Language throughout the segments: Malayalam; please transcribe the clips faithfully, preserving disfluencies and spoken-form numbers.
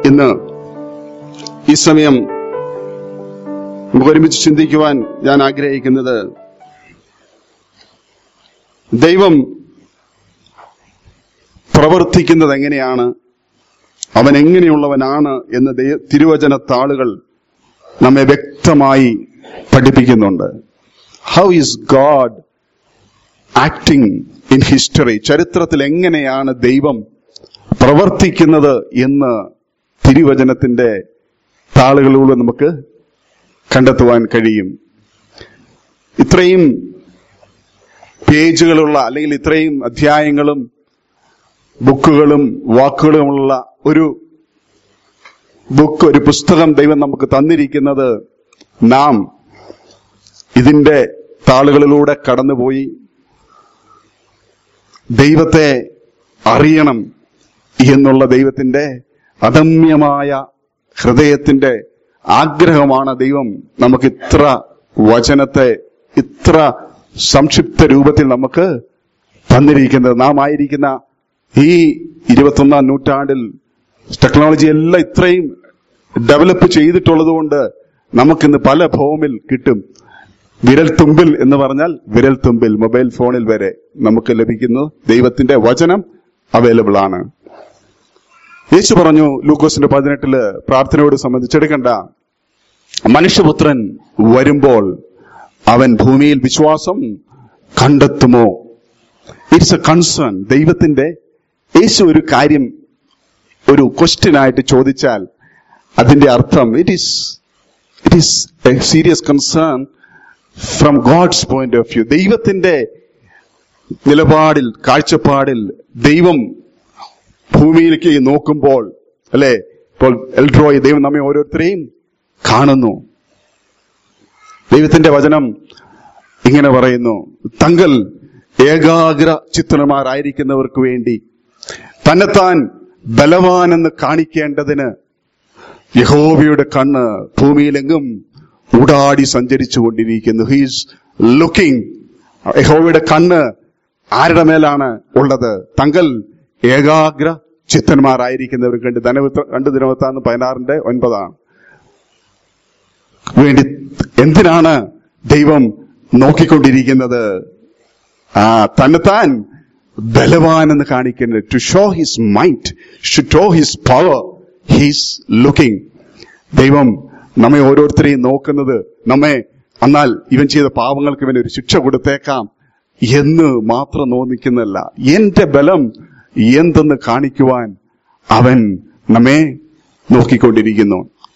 ഇന്ന് ഈ സമയം നമുക്ക് ഒരുമിച്ച് ചിന്തിക്കുവാൻ ഞാൻ ആഗ്രഹിക്കുന്നത്, ദൈവം പ്രവർത്തിക്കുന്നത് എങ്ങനെയാണ്, അവൻ എങ്ങനെയുള്ളവനാണ് എന്ന് തിരുവചന താളുകൾ നമ്മെ വ്യക്തമായി പഠിപ്പിക്കുന്നുണ്ട്. How is God acting in history? ചരിത്രത്തിൽ എങ്ങനെയാണ് ദൈവം പ്രവർത്തിക്കുന്നത് എന്ന് തിരുവചനത്തിന്റെ താളുകളിലൂടെ നമുക്ക് കണ്ടെത്തുവാൻ കഴിയും. ഇത്രയും പേജുകളുള്ള അല്ലെങ്കിൽ ഇത്രയും അധ്യായങ്ങളും ബുക്കുകളും വാക്കുകളുമുള്ള ഒരു ബുക്ക്, ഒരു പുസ്തകം ദൈവം നമുക്ക് തന്നിരിക്കുന്നത്, നാം ഇതിന്റെ താളുകളിലൂടെ കടന്നുപോയി ദൈവത്തെ അറിയണം എന്നുള്ള ദൈവത്തിന്റെ അദമ്യമായ ഹൃദയത്തിന്റെ ആഗ്രഹമാണ് ദൈവം നമുക്ക് ഇത്ര വചനത്തെ ഇത്ര സംക്ഷിപ്ത രൂപത്തിൽ നമുക്ക് തന്നിരിക്കുന്നത്. നാം ആയിരിക്കുന്ന ഈ ഇരുപത്തൊന്നാം നൂറ്റാണ്ടിൽ ടെക്നോളജി എല്ലാം ഇത്രയും ഡെവലപ്പ് ചെയ്തിട്ടുള്ളത് കൊണ്ട് നമുക്കിന്ന് പല ഫോമിൽ കിട്ടും. വിരൽ തുമ്പിൽ എന്ന് പറഞ്ഞാൽ വിരൽ തുമ്പിൽ, മൊബൈൽ ഫോണിൽ വരെ നമുക്ക് ലഭിക്കുന്നു. ദൈവത്തിന്റെ വചനം അവൈലബിൾ ആണ്. യേശു പറഞ്ഞു ലൂക്കോസിന്റെ പതിനെട്ടില് പ്രാർത്ഥനയോട് സംബന്ധിച്ചെടുക്കണ്ട, മനുഷ്യപുത്രൻ വരുമ്പോൾ അവൻ ഭൂമിയിൽ വിശ്വാസം കണ്ടെത്തുമോ? It's A concern. ദൈവത്തിന്റെ യേശു ഒരു കാര്യം ഒരു ക്വസ്റ്റ്യൻ ആയിട്ട് ചോദിച്ചാൽ അതിന്റെ അർത്ഥം it is it is a serious concern from God's point of view. ദൈവത്തിന്റെ നിലപാടിൽ, കാഴ്ചപ്പാടിൽ ദൈവം ഭൂമിയിലേക്ക് നോക്കുമ്പോൾ, അല്ലെ, ഇപ്പോൾ എൽഡ്രോയ് ദൈവം നമ്മെ ഓരോരുത്തരെയും കാണുന്നു. ദൈവത്തിന്റെ വചനം ഇങ്ങനെ പറയുന്നു, തങ്ങൾ ഏകാഗ്ര ചിത്തന്മാരായിരിക്കുന്നവർക്ക് വേണ്ടി തന്നെത്താൻ ബലവാനെന്ന് കാണിക്കേണ്ടതിന് യഹോവയുടെ കണ്ണ് ഭൂമിയിലെങ്ങും ഊടാടി സഞ്ചരിച്ചു കൊണ്ടിരിക്കുന്നു. He's looking. യഹോവയുടെ കണ്ണ് ആരുടെ മേലാണ് ഉള്ളത്? തങ്ങൾ ഏകാഗ്ര ചിത്തന്മാരായിരിക്കുന്നവർക്ക് വേണ്ടി. ധനവൃത്ത രണ്ട് ദിനവൃത്താന്തം പതിനാറിന്റെ ഒൻപതാണ് വേണ്ടി. എന്തിനാണ് ദൈവം നോക്കിക്കൊണ്ടിരിക്കുന്നത്? ആ തന്നെത്താൻ ബലവാനെന്ന് കാണിക്കുന്നത്. To show his might, to show his power, he's looking. ദൈവം നമ്മെ ഓരോരുത്തരെയും നോക്കുന്നത്, നമ്മെ എന്നാൽ ഇവൻ ചെയ്ത പാവങ്ങൾക്ക് ഇവൻ ഒരു ശിക്ഷ കൊടുത്തേക്കാം എന്ന് മാത്രം നോക്കിക്കുന്നതല്ല, എന്റെ ബലം എന്തെന്ന് കാണിക്കുവാൻ അവൻ നമ്മെ നോക്കിക്കൊണ്ടിരിക്കുന്നു.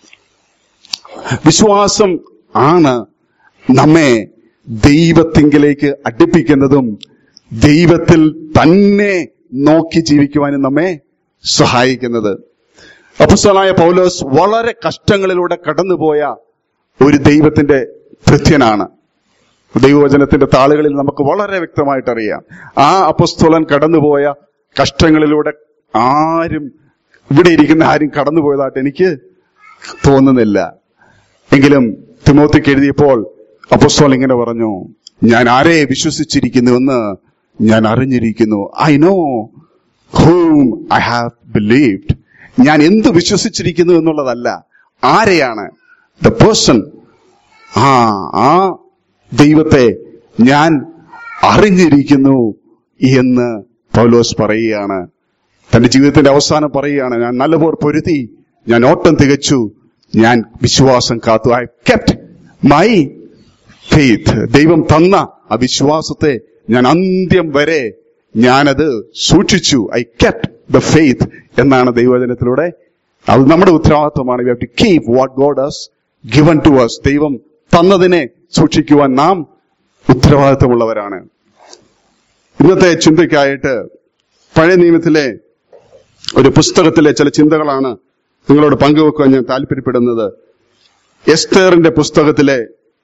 വിശ്വാസം ആണ് നമ്മെ ദൈവത്തിങ്കിലേക്ക് അടുപ്പിക്കുന്നതും ദൈവത്തിൽ തന്നെ നോക്കി ജീവിക്കുവാനും നമ്മെ സഹായിക്കുന്നത്. അപ്പോസ്തലനായ പൗലോസ് വളരെ കഷ്ടങ്ങളിലൂടെ കടന്നുപോയ ഒരു ദൈവത്തിന്റെ ഭൃത്യനാണ്. ദൈവവചനത്തിന്റെ താളുകളിൽ നമുക്ക് വളരെ വ്യക്തമായിട്ട് അറിയാം. ആ അപ്പോസ്തലൻ കടന്നുപോയ കഷ്ടങ്ങളിലൂടെ ആരും, ഇവിടെ ഇരിക്കുന്ന ആരും കടന്നുപോയതായിട്ട് എനിക്ക് തോന്നുന്നില്ല. എങ്കിലും തിമോത്തിക്ക് എഴുതിയപ്പോൾ അപ്പോസ്തലൻ ഇങ്ങനെ പറഞ്ഞു, ഞാൻ ആരെ വിശ്വസിച്ചിരിക്കുന്നുവെന്ന് ഞാൻ അറിഞ്ഞിരിക്കുന്നു. I know whom I have believed. ഞാൻ എന്ത് വിശ്വസിച്ചിരിക്കുന്നു എന്നുള്ളതല്ല, ആരെയാണ്, ദ പേഴ്സൺ. ആ ആ ദൈവത്തെ ഞാൻ അറിഞ്ഞിരിക്കുന്നു എന്ന് പൗലോസ് പറയുകയാണ്. തന്റെ ജീവിതത്തിന്റെ അവസാനം പറയുകയാണ്, ഞാൻ നല്ലപോർ പൊരുതി, ഞാൻ ഓട്ടം തികച്ചു, ഞാൻ വിശ്വാസം കാത്തു. I kept my faith. ദൈവം തന്ന ആ വിശ്വാസത്തെ ഞാൻ അന്ത്യം വരെ ഞാനത് സൂക്ഷിച്ചു. ഐ കെപ്റ്റ് ദ ഫെയ്ത്ത് എന്നാണ് ദൈവവചനത്തിലൂടെ. അത് നമ്മുടെ ഉത്തരവാദിത്വമാണ്. We have to keep what God has given to us. ദൈവം തന്നതിനെ സൂക്ഷിക്കുവാൻ നാം ഉത്തരവാദിത്വമുള്ളവരാണ്. ഇന്നത്തെ ചിന്തയ്ക്കായിട്ട് പഴയ നിയമത്തിലെ ഒരു പുസ്തകത്തിലെ ചില ചിന്തകളാണ് നിങ്ങളോട് പങ്കുവെക്കുവാൻ ഞാൻ താല്പര്യപ്പെടുന്നത്. എസ്തേറിന്റെ പുസ്തകത്തിലെ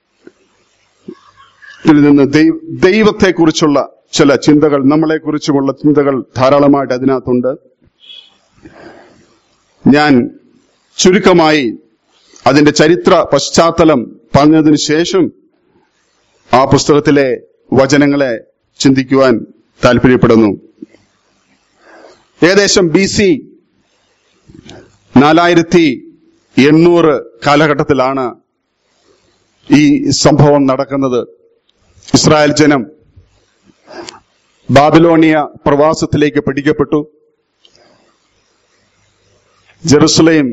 നിന്ന് ദൈവത്തെക്കുറിച്ചുള്ള ചില ചിന്തകൾ, നമ്മളെക്കുറിച്ചുമുള്ള ചിന്തകൾ ധാരാളമായിട്ട് അതിനകത്തുണ്ട്. ഞാൻ ചുരുക്കമായി അതിന്റെ ചരിത്ര പശ്ചാത്തലം പറഞ്ഞതിന് ശേഷം ആ പുസ്തകത്തിലെ വചനങ്ങളെ ചിന്തിക്കുവാൻ താല്പര്യപ്പെടുന്നു. ഏകദേശം ബി സി നാലായിരത്തി എണ്ണൂറ് കാലഘട്ടത്തിലാണ് ഈ സംഭവം നടക്കുന്നത്. ഇസ്രായേൽ ജനം ബാബിലോണിയ പ്രവാസത്തിലേക്ക് പിടിക്കപ്പെട്ടു. ജെറുസലേം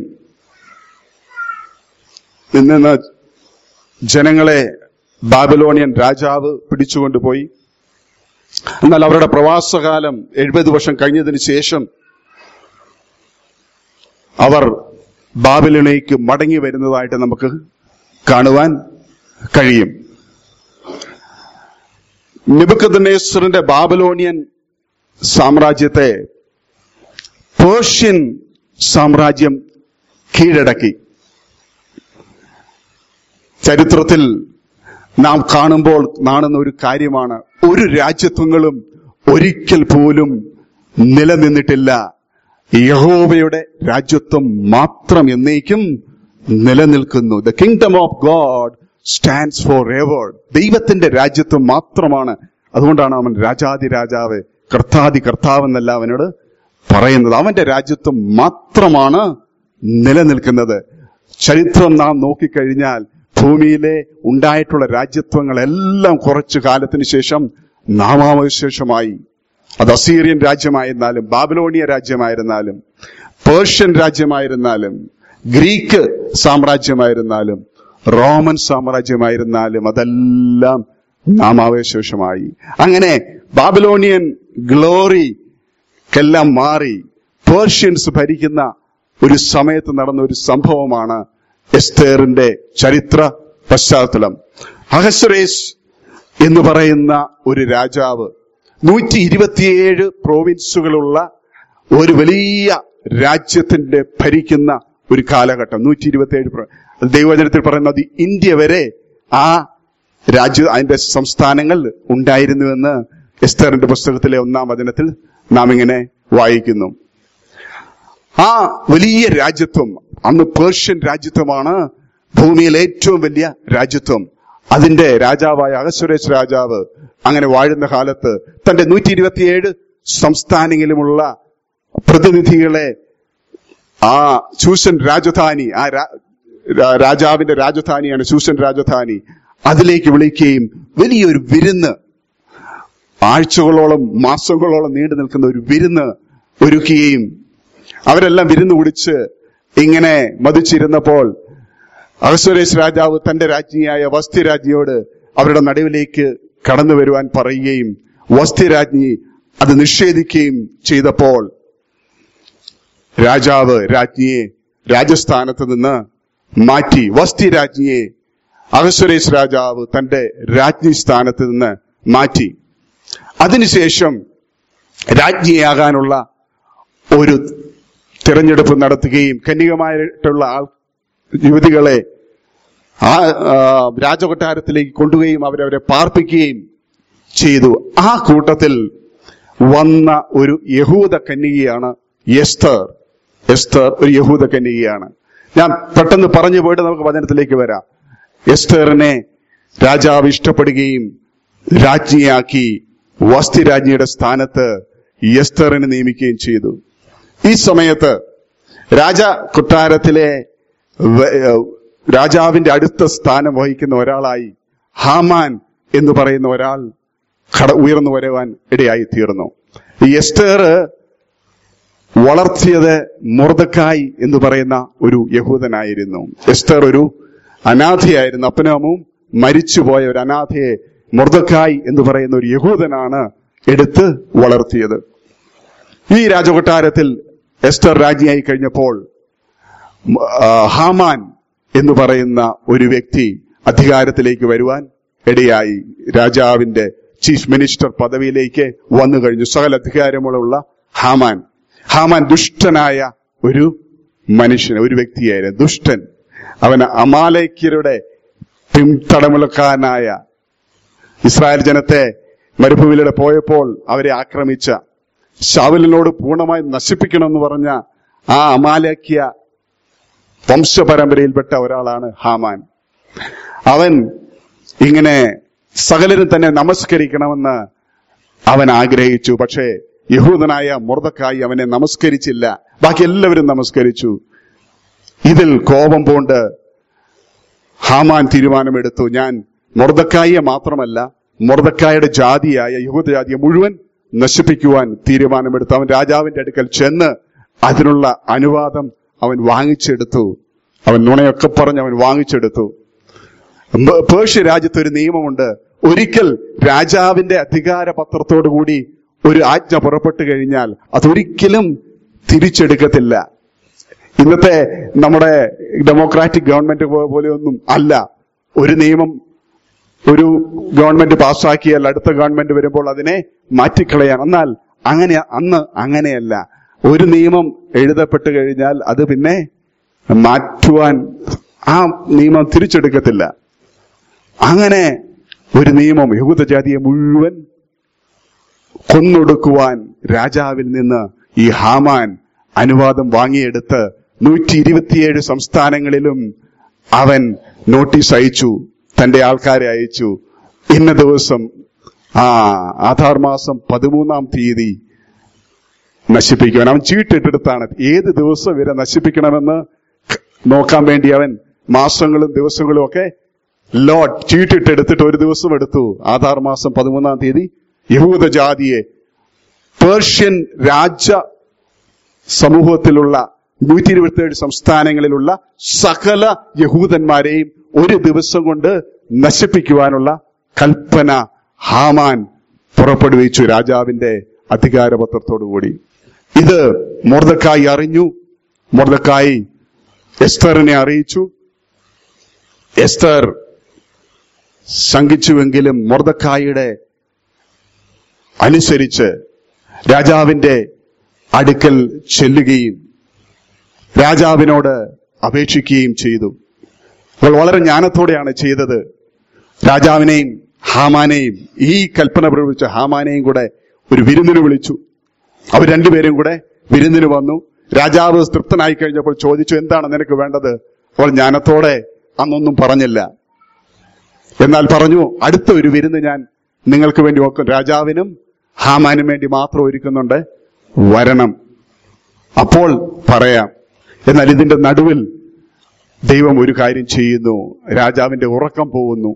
നിന്ന് ജനങ്ങളെ ബാബിലോണിയൻ രാജാവ് പിടിച്ചുകൊണ്ടുപോയി. എന്നാൽ അവരുടെ പ്രവാസകാലം എഴുപത് വർഷം കഴിഞ്ഞതിന് ശേഷം അവർ ബാബിലോണിലേക്ക് മടങ്ങി വരുന്നതായിട്ട് നമുക്ക് കാണുവാൻ കഴിയും. നെബൂഖദ്നേസറിന്റെ ബാബിലോണിയൻ സാമ്രാജ്യത്തെ പേർഷ്യൻ സാമ്രാജ്യം കീഴടക്കി. ചരിത്രത്തിൽ നാം കാണുമ്പോൾ കാണുന്ന ഒരു കാര്യമാണ്, ഒരു രാജ്യത്വങ്ങളും ഒരിക്കൽ പോലും നിലനിന്നിട്ടില്ല. യഹോവയുടെ രാജ്യത്വം മാത്രം എന്നേക്കും നിലനിൽക്കുന്നു. The kingdom of God stands forever. ദൈവത്തിന്റെ രാജ്യത്വം മാത്രമാണ്. അതുകൊണ്ടാണ് അവൻ രാജാതി രാജാവ്, കർത്താതി കർത്താവ് എന്നല്ല അവനോട് പറയുന്നത്. അവന്റെ രാജ്യത്വം മാത്രമാണ് നിലനിൽക്കുന്നത്. ചരിത്രം നാം നോക്കിക്കഴിഞ്ഞാൽ ഭൂമിയിലെ ഉണ്ടായിട്ടുള്ള രാജ്യത്വങ്ങളെല്ലാം കുറച്ചു കാലത്തിന് ശേഷം നാമാവശേഷമായി. അത് അസീറിയൻ രാജ്യമായിരുന്നാലും, ബാബിലോണിയ രാജ്യമായിരുന്നാലും, പേർഷ്യൻ രാജ്യമായിരുന്നാലും, ഗ്രീക്ക് സാമ്രാജ്യമായിരുന്നാലും, റോമൻ സാമ്രാജ്യമായിരുന്നാലും അതെല്ലാം നാമാവശേഷമായി. അങ്ങനെ ബാബിലോണിയൻ ഗ്ലോറിക്കെല്ലാം മാറി പേർഷ്യൻസ് ഭരിക്കുന്ന ഒരു സമയത്ത് നടന്ന ഒരു സംഭവമാണ് എസ്തേറിന്റെ ചരിത്ര പശ്ചാത്തലം. അഹശ്വേരോശ് എന്ന് പറയുന്ന ഒരു രാജാവ് നൂറ്റി ഇരുപത്തിയേഴ് പ്രോവിൻസുകളുള്ള ഒരു വലിയ രാജ്യത്തിന്റെ ഭരിക്കുന്ന ഒരു കാലഘട്ടം. നൂറ്റി ഇരുപത്തിയേഴ് ദൈവവചനത്തിൽ പറയുന്നത് ഇന്ത്യ വരെ ആ രാജ്യ അതിന്റെ സംസ്ഥാനങ്ങൾ ഉണ്ടായിരുന്നുവെന്ന് എസ്തേറിന്റെ പുസ്തകത്തിലെ ഒന്നാം വചനത്തിൽ നാം ഇങ്ങനെ വായിക്കുന്നു. ആ വലിയ രാജ്യത്വം അന്ന് പേർഷ്യൻ രാജ്യത്വമാണ് ഭൂമിയിലെ ഏറ്റവും വലിയ രാജ്യത്വം. അതിന്റെ രാജാവായ അഹശ്വേരോശ് രാജാവ് അങ്ങനെ വാഴുന്ന കാലത്ത് തന്റെ നൂറ്റി ഇരുപത്തിയേഴ് സംസ്ഥാനങ്ങളിലുമുള്ള പ്രതിനിധികളെ ആ ശൂഷൻ രാജധാനി, ആ രാജാവിന്റെ രാജധാനിയാണ് ശൂഷൻ രാജധാനി, അതിലേക്ക് വിളിക്കുകയും വലിയൊരു വിരുന്ന്, ആഴ്ചകളോളം മാസങ്ങളോളം നീണ്ടു നിൽക്കുന്ന ഒരു വിരുന്ന് ഒരുക്കുകയും അവരെല്ലാം വിരുന്ന് കുടിച്ച് ഇങ്ങനെ മതിച്ചിരുന്നപ്പോൾ അഹശ്വേരോശ് രാജാവ് തന്റെ രാജ്ഞിയായ വസ്തി രാജ്ഞിയോട് അവരുടെ നടുവിലേക്ക് കടന്നു വരുവാൻ പറയുകയും വസ്തി രാജ്ഞി അത് നിഷേധിക്കുകയും ചെയ്തപ്പോൾ രാജാവ് രാജ്ഞിയെ രാജസ്ഥാനത്ത് നിന്ന് മാറ്റി. വസ്തി രാജ്ഞിയെ അഹശ്വേരോശ് രാജാവ് തന്റെ രാജ്ഞി സ്ഥാനത്ത് നിന്ന് മാറ്റി. അതിനുശേഷം രാജ്ഞിയാകാനുള്ള ഒരു തിരഞ്ഞെടുപ്പ് നടത്തുകയും കന്യകമായിട്ടുള്ള ആൾ യുവതികളെ ആ രാജകൊട്ടാരത്തിലേക്ക് കൊണ്ടുപോവുകയും അവരവരെ പാർപ്പിക്കുകയും ചെയ്തു. ആ കൂട്ടത്തിൽ വന്ന ഒരു യഹൂദ കന്യകയാണ് എസ്തർ. എസ്തർ ഒരു യഹൂദ കന്യകയാണ്. ഞാൻ പെട്ടെന്ന് പറഞ്ഞു പോയിട്ട് നമുക്ക് വചനത്തിലേക്ക് വരാം. എസ്തറിനെ രാജാവ് ഇഷ്ടപ്പെടുകയും രാജ്ഞിയാക്കി വസ്തി രാജ്ഞിയുടെ സ്ഥാനത്ത് എസ്തറിനെ നിയമിക്കുകയും ചെയ്തു. ഈ സമയത്ത് രാജ കൊട്ടാരത്തിലെ രാജാവിന്റെ അടുത്ത സ്ഥാനം വഹിക്കുന്ന ഒരാളായി ഹാമാൻ എന്ന് പറയുന്ന ഒരാൾ കട ഉയർന്നു വരുവാൻ ഇടയായി തീർന്നു. ഈ എസ്തർ വളർത്തിയത് മൊർദെഖായി എന്ന് പറയുന്ന ഒരു യഹൂദനായിരുന്നു. എസ്തർ ഒരു അനാഥയായിരുന്നു. അപ്പനും അമ്മവും മരിച്ചുപോയ ഒരു അനാഥയെ മൊർദെഖായി എന്ന് പറയുന്ന ഒരു യഹൂദനാണ് എടുത്ത് വളർത്തിയത്. ഈ രാജകൊട്ടാരത്തിൽ എസ്തർ രാജ്ഞിയായി കഴിഞ്ഞപ്പോൾ ഹാമാൻ എന്ന് പറയുന്ന ഒരു വ്യക്തി അധികാരത്തിലേക്ക് വരുവാൻ ഇടയായി. രാജാവിന്റെ ചീഫ് മിനിസ്റ്റർ പദവിയിലേക്ക് വന്നു കഴിഞ്ഞു. സകല അധികാരമുള്ള ഹാമാൻ. ഹാമാൻ ദുഷ്ടനായ ഒരു മനുഷ്യൻ, ഒരു വ്യക്തിയായിരുന്നു. ദുഷ്ടൻ. അവന് അമാലേക്യരുടെ പിൻതടമുലക്കാരനായ ഇസ്രായേൽ ജനത്തെ മരുഭൂമിയിലൂടെ പോയപ്പോൾ അവരെ ആക്രമിച്ച ശൗലിനോട് പൂർണ്ണമായി നശിപ്പിക്കണമെന്ന് പറഞ്ഞ ആ അമാലേക്യ വംശപരമ്പരയിൽപ്പെട്ട ഒരാളാണ് ഹാമാൻ. അവൻ ഇങ്ങനെ സകലരും തന്നെ നമസ്കരിക്കണമെന്ന് അവൻ ആഗ്രഹിച്ചു. പക്ഷേ യഹൂദനായ മൊർദെഖായി അവനെ നമസ്കരിച്ചില്ല. ബാക്കി എല്ലാവരും നമസ്കരിച്ചു. ഇതിൽ കോപം പൂണ്ട് ഹാമാൻ തീരുമാനമെടുത്തു, ഞാൻ മൊർദെഖായിയെ മാത്രമല്ല മൊർദെഖായിയുടെ ജാതിയായ യഹൂദജാതിയെ മുഴുവൻ നശിപ്പിക്കുവാൻ തീരുമാനമെടുത്തു. അവൻ രാജാവിന്റെ അടുക്കൽ ചെന്ന് അതിനുള്ള അനുവാദം അവൻ വാങ്ങിച്ചെടുത്തു. അവൻ നുണയൊക്കെ പറഞ്ഞ് അവൻ വാങ്ങിച്ചെടുത്തു. പേർഷ്യ രാജ്യത്ത് ഒരു നിയമമുണ്ട്, ഒരിക്കൽ രാജാവിന്റെ അധികാര പത്രത്തോടുകൂടി ഒരു ആജ്ഞ പുറപ്പെട്ടു കഴിഞ്ഞാൽ അതൊരിക്കലും തിരിച്ചെടുക്കത്തില്ല. ഇന്നത്തെ നമ്മുടെ ഡെമോക്രാറ്റിക് ഗവൺമെന്റ് പോലെയൊന്നും അല്ല. ഒരു നിയമം ഒരു ഗവൺമെന്റ് പാസ്സാക്കിയാൽ അടുത്ത ഗവൺമെന്റ് വരുമ്പോൾ അതിനെ മാറ്റിക്കളയാൻ. എന്നാൽ അങ്ങനെ അന്ന് അങ്ങനെയല്ല. ഒരു നിയമം എഴുതപ്പെട്ടു കഴിഞ്ഞാൽ അത് പിന്നെ മാറ്റുവാൻ ആ നിയമം തിരിച്ചെടുക്കത്തില്ല. അങ്ങനെ ഒരു നിയമം യഹൂദജാതിയെ മുഴുവൻ കൊന്നൊടുക്കുവാൻ രാജാവിൽ നിന്ന് ഈ ഹാമാൻ അനുവാദം വാങ്ങിയെടുത്ത് നൂറ്റി ഇരുപത്തിയേഴ് സംസ്ഥാനങ്ങളിലും അവൻ നോട്ടീസ് അയച്ചു, തന്റെ ആൾക്കാരെ അയച്ചു. ഇന്ന ദിവസം ആ ആധാർ മാസം പതിമൂന്നാം തീയതി നശിപ്പിക്കുവാൻ അവൻ ചീട്ടിട്ടെടുത്താണ് ഏത് ദിവസം വരെ നശിപ്പിക്കണമെന്ന് നോക്കാൻ വേണ്ടി അവൻ മാസങ്ങളും ദിവസങ്ങളും ഒക്കെ ലോട്ട് ചീട്ടിട്ടെടുത്തിട്ട് ഒരു ദിവസം എടുത്തു. ആധാർ മാസം പതിമൂന്നാം തീയതി യഹൂദജാതിയെ, പേർഷ്യൻ രാജ സമൂഹത്തിലുള്ള നൂറ്റി ഇരുപത്തിയേഴ് സംസ്ഥാനങ്ങളിലുള്ള സകല യഹൂദന്മാരെയും ഒരു ദിവസം കൊണ്ട് നശിപ്പിക്കുവാനുള്ള കൽപ്പന ഹാമാൻ പുറപ്പെടുവിച്ചു രാജാവിന്റെ അധികാരപത്രത്തോടുകൂടി. ഇത് മൊർദെഖായി അറിഞ്ഞു. മൊർദെഖായി എസ്തറിനെ അറിയിച്ചു. എസ്തർ ശങ്കിച്ചുവെങ്കിലും മൊർദെഖായിയുടെ അനുസരിച്ച് രാജാവിന്റെ അടുക്കൽ ചെല്ലുകയും രാജാവിനോട് അപേക്ഷിക്കുകയും ചെയ്തു. അവൾ വളരെ ജ്ഞാനത്തോടെയാണ് ചെയ്തത്. രാജാവിനെയും ഹാമാനെയും, ഈ കൽപ്പന പ്രയോഗിച്ച ഹാമാനെയും കൂടെ ഒരു വിരുന്നിന് വിളിച്ചു. അവർ രണ്ടുപേരും കൂടെ വിരുന്നിന് വന്നു. രാജാവ് തൃപ്തനായി കഴിഞ്ഞപ്പോൾ ചോദിച്ചു, എന്താണ് നിനക്ക് വേണ്ടത്? അവൾ ജ്ഞാനത്തോടെ അന്നൊന്നും പറഞ്ഞില്ല. എന്നാൽ പറഞ്ഞു, അടുത്ത ഒരു വിരുന്ന് ഞാൻ നിങ്ങൾക്ക് വേണ്ടി നോക്കും, രാജാവിനും ഹാമാനും വേണ്ടി മാത്രം ഒരുക്കുന്നുണ്ട്, വരണം, അപ്പോൾ പറയാം. എന്നാൽ ഇതിന്റെ നടുവിൽ ദൈവം ഒരു കാര്യം ചെയ്യുന്നു. രാജാവിന്റെ ഉറക്കം പോകുന്നു.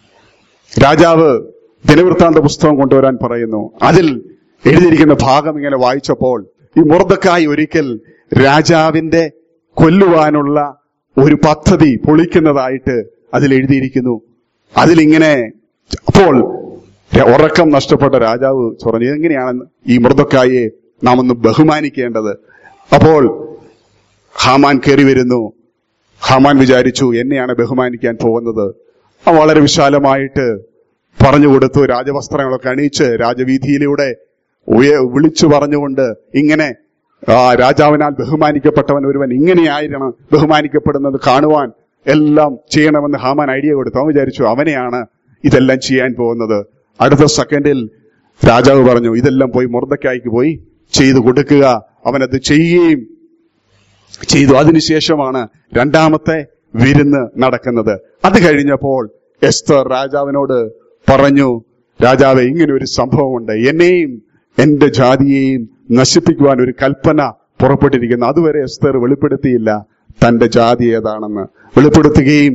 രാജാവ് ദിനവൃത്താന്ത പുസ്തകം കൊണ്ടുവരാൻ പറയുന്നു. അതിൽ എഴുതിയിരിക്കുന്ന ഭാഗം ഇങ്ങനെ വായിച്ചപ്പോൾ ഈ മൊർദെഖായി ഒരിക്കൽ രാജാവിന്റെ കൊല്ലുവാനുള്ള ഒരു പദ്ധതി പൊളിക്കുന്നതായിട്ട് അതിൽ എഴുതിയിരിക്കുന്നു. അതിലിങ്ങനെ, അപ്പോൾ ഉറക്കം നഷ്ടപ്പെട്ട രാജാവ് പറഞ്ഞു, എങ്ങനെയാണ് ഈ മൊർദെഖായിയെ നാം ഒന്ന് ബഹുമാനിക്കേണ്ടത്? അപ്പോൾ ഹാമാൻ കയറി വരുന്നു. ഹാമാൻ വിചാരിച്ചു, എന്നെയാണ് ബഹുമാനിക്കാൻ പോകുന്നത്. വളരെ വിശാലമായിട്ട് പറഞ്ഞു കൊടുത്തു. രാജവസ്ത്രങ്ങളൊക്കെ അണിയിച്ച് രാജവീതിയിലൂടെ ഉയ വിളിച്ചു പറഞ്ഞുകൊണ്ട് ഇങ്ങനെ ആ രാജാവിനാൽ ബഹുമാനിക്കപ്പെട്ടവൻ ഒരുവൻ ഇങ്ങനെയായിരുന്നു ബഹുമാനിക്കപ്പെടുന്നത് കാണുവാൻ എല്ലാം ചെയ്യണമെന്ന് ഹാമാൻ ഐഡിയ കൊടുത്തു. അവൻ വിചാരിച്ചു അവനെയാണ് ഇതെല്ലാം ചെയ്യാൻ പോകുന്നത്. അടുത്ത സെക്കൻഡിൽ രാജാവ് പറഞ്ഞു, ഇതെല്ലാം പോയി മൊർദെഖായിക്ക് പോയി ചെയ്തു കൊടുക്കുക. അവനത് ചെയ്യുകയും ചെയ്തു. അതിനുശേഷമാണ് രണ്ടാമത്തെ വിരുന്ന് നടക്കുന്നത്. അത് കഴിഞ്ഞപ്പോൾ എസ്തർ രാജാവിനോട് പറഞ്ഞു, രാജാവെ, ഇങ്ങനെ ഒരു സംഭവമുണ്ട്, എന്നെയും എന്റെ ജാതിയെയും നശിപ്പിക്കുവാൻ ഒരു കൽപ്പന പുറപ്പെട്ടിരിക്കുന്നു. അതുവരെ എസ്തർ വെളിപ്പെടുത്തിയില്ല തന്റെ ജാതി ഏതാണെന്ന്. വെളിപ്പെടുത്തുകയും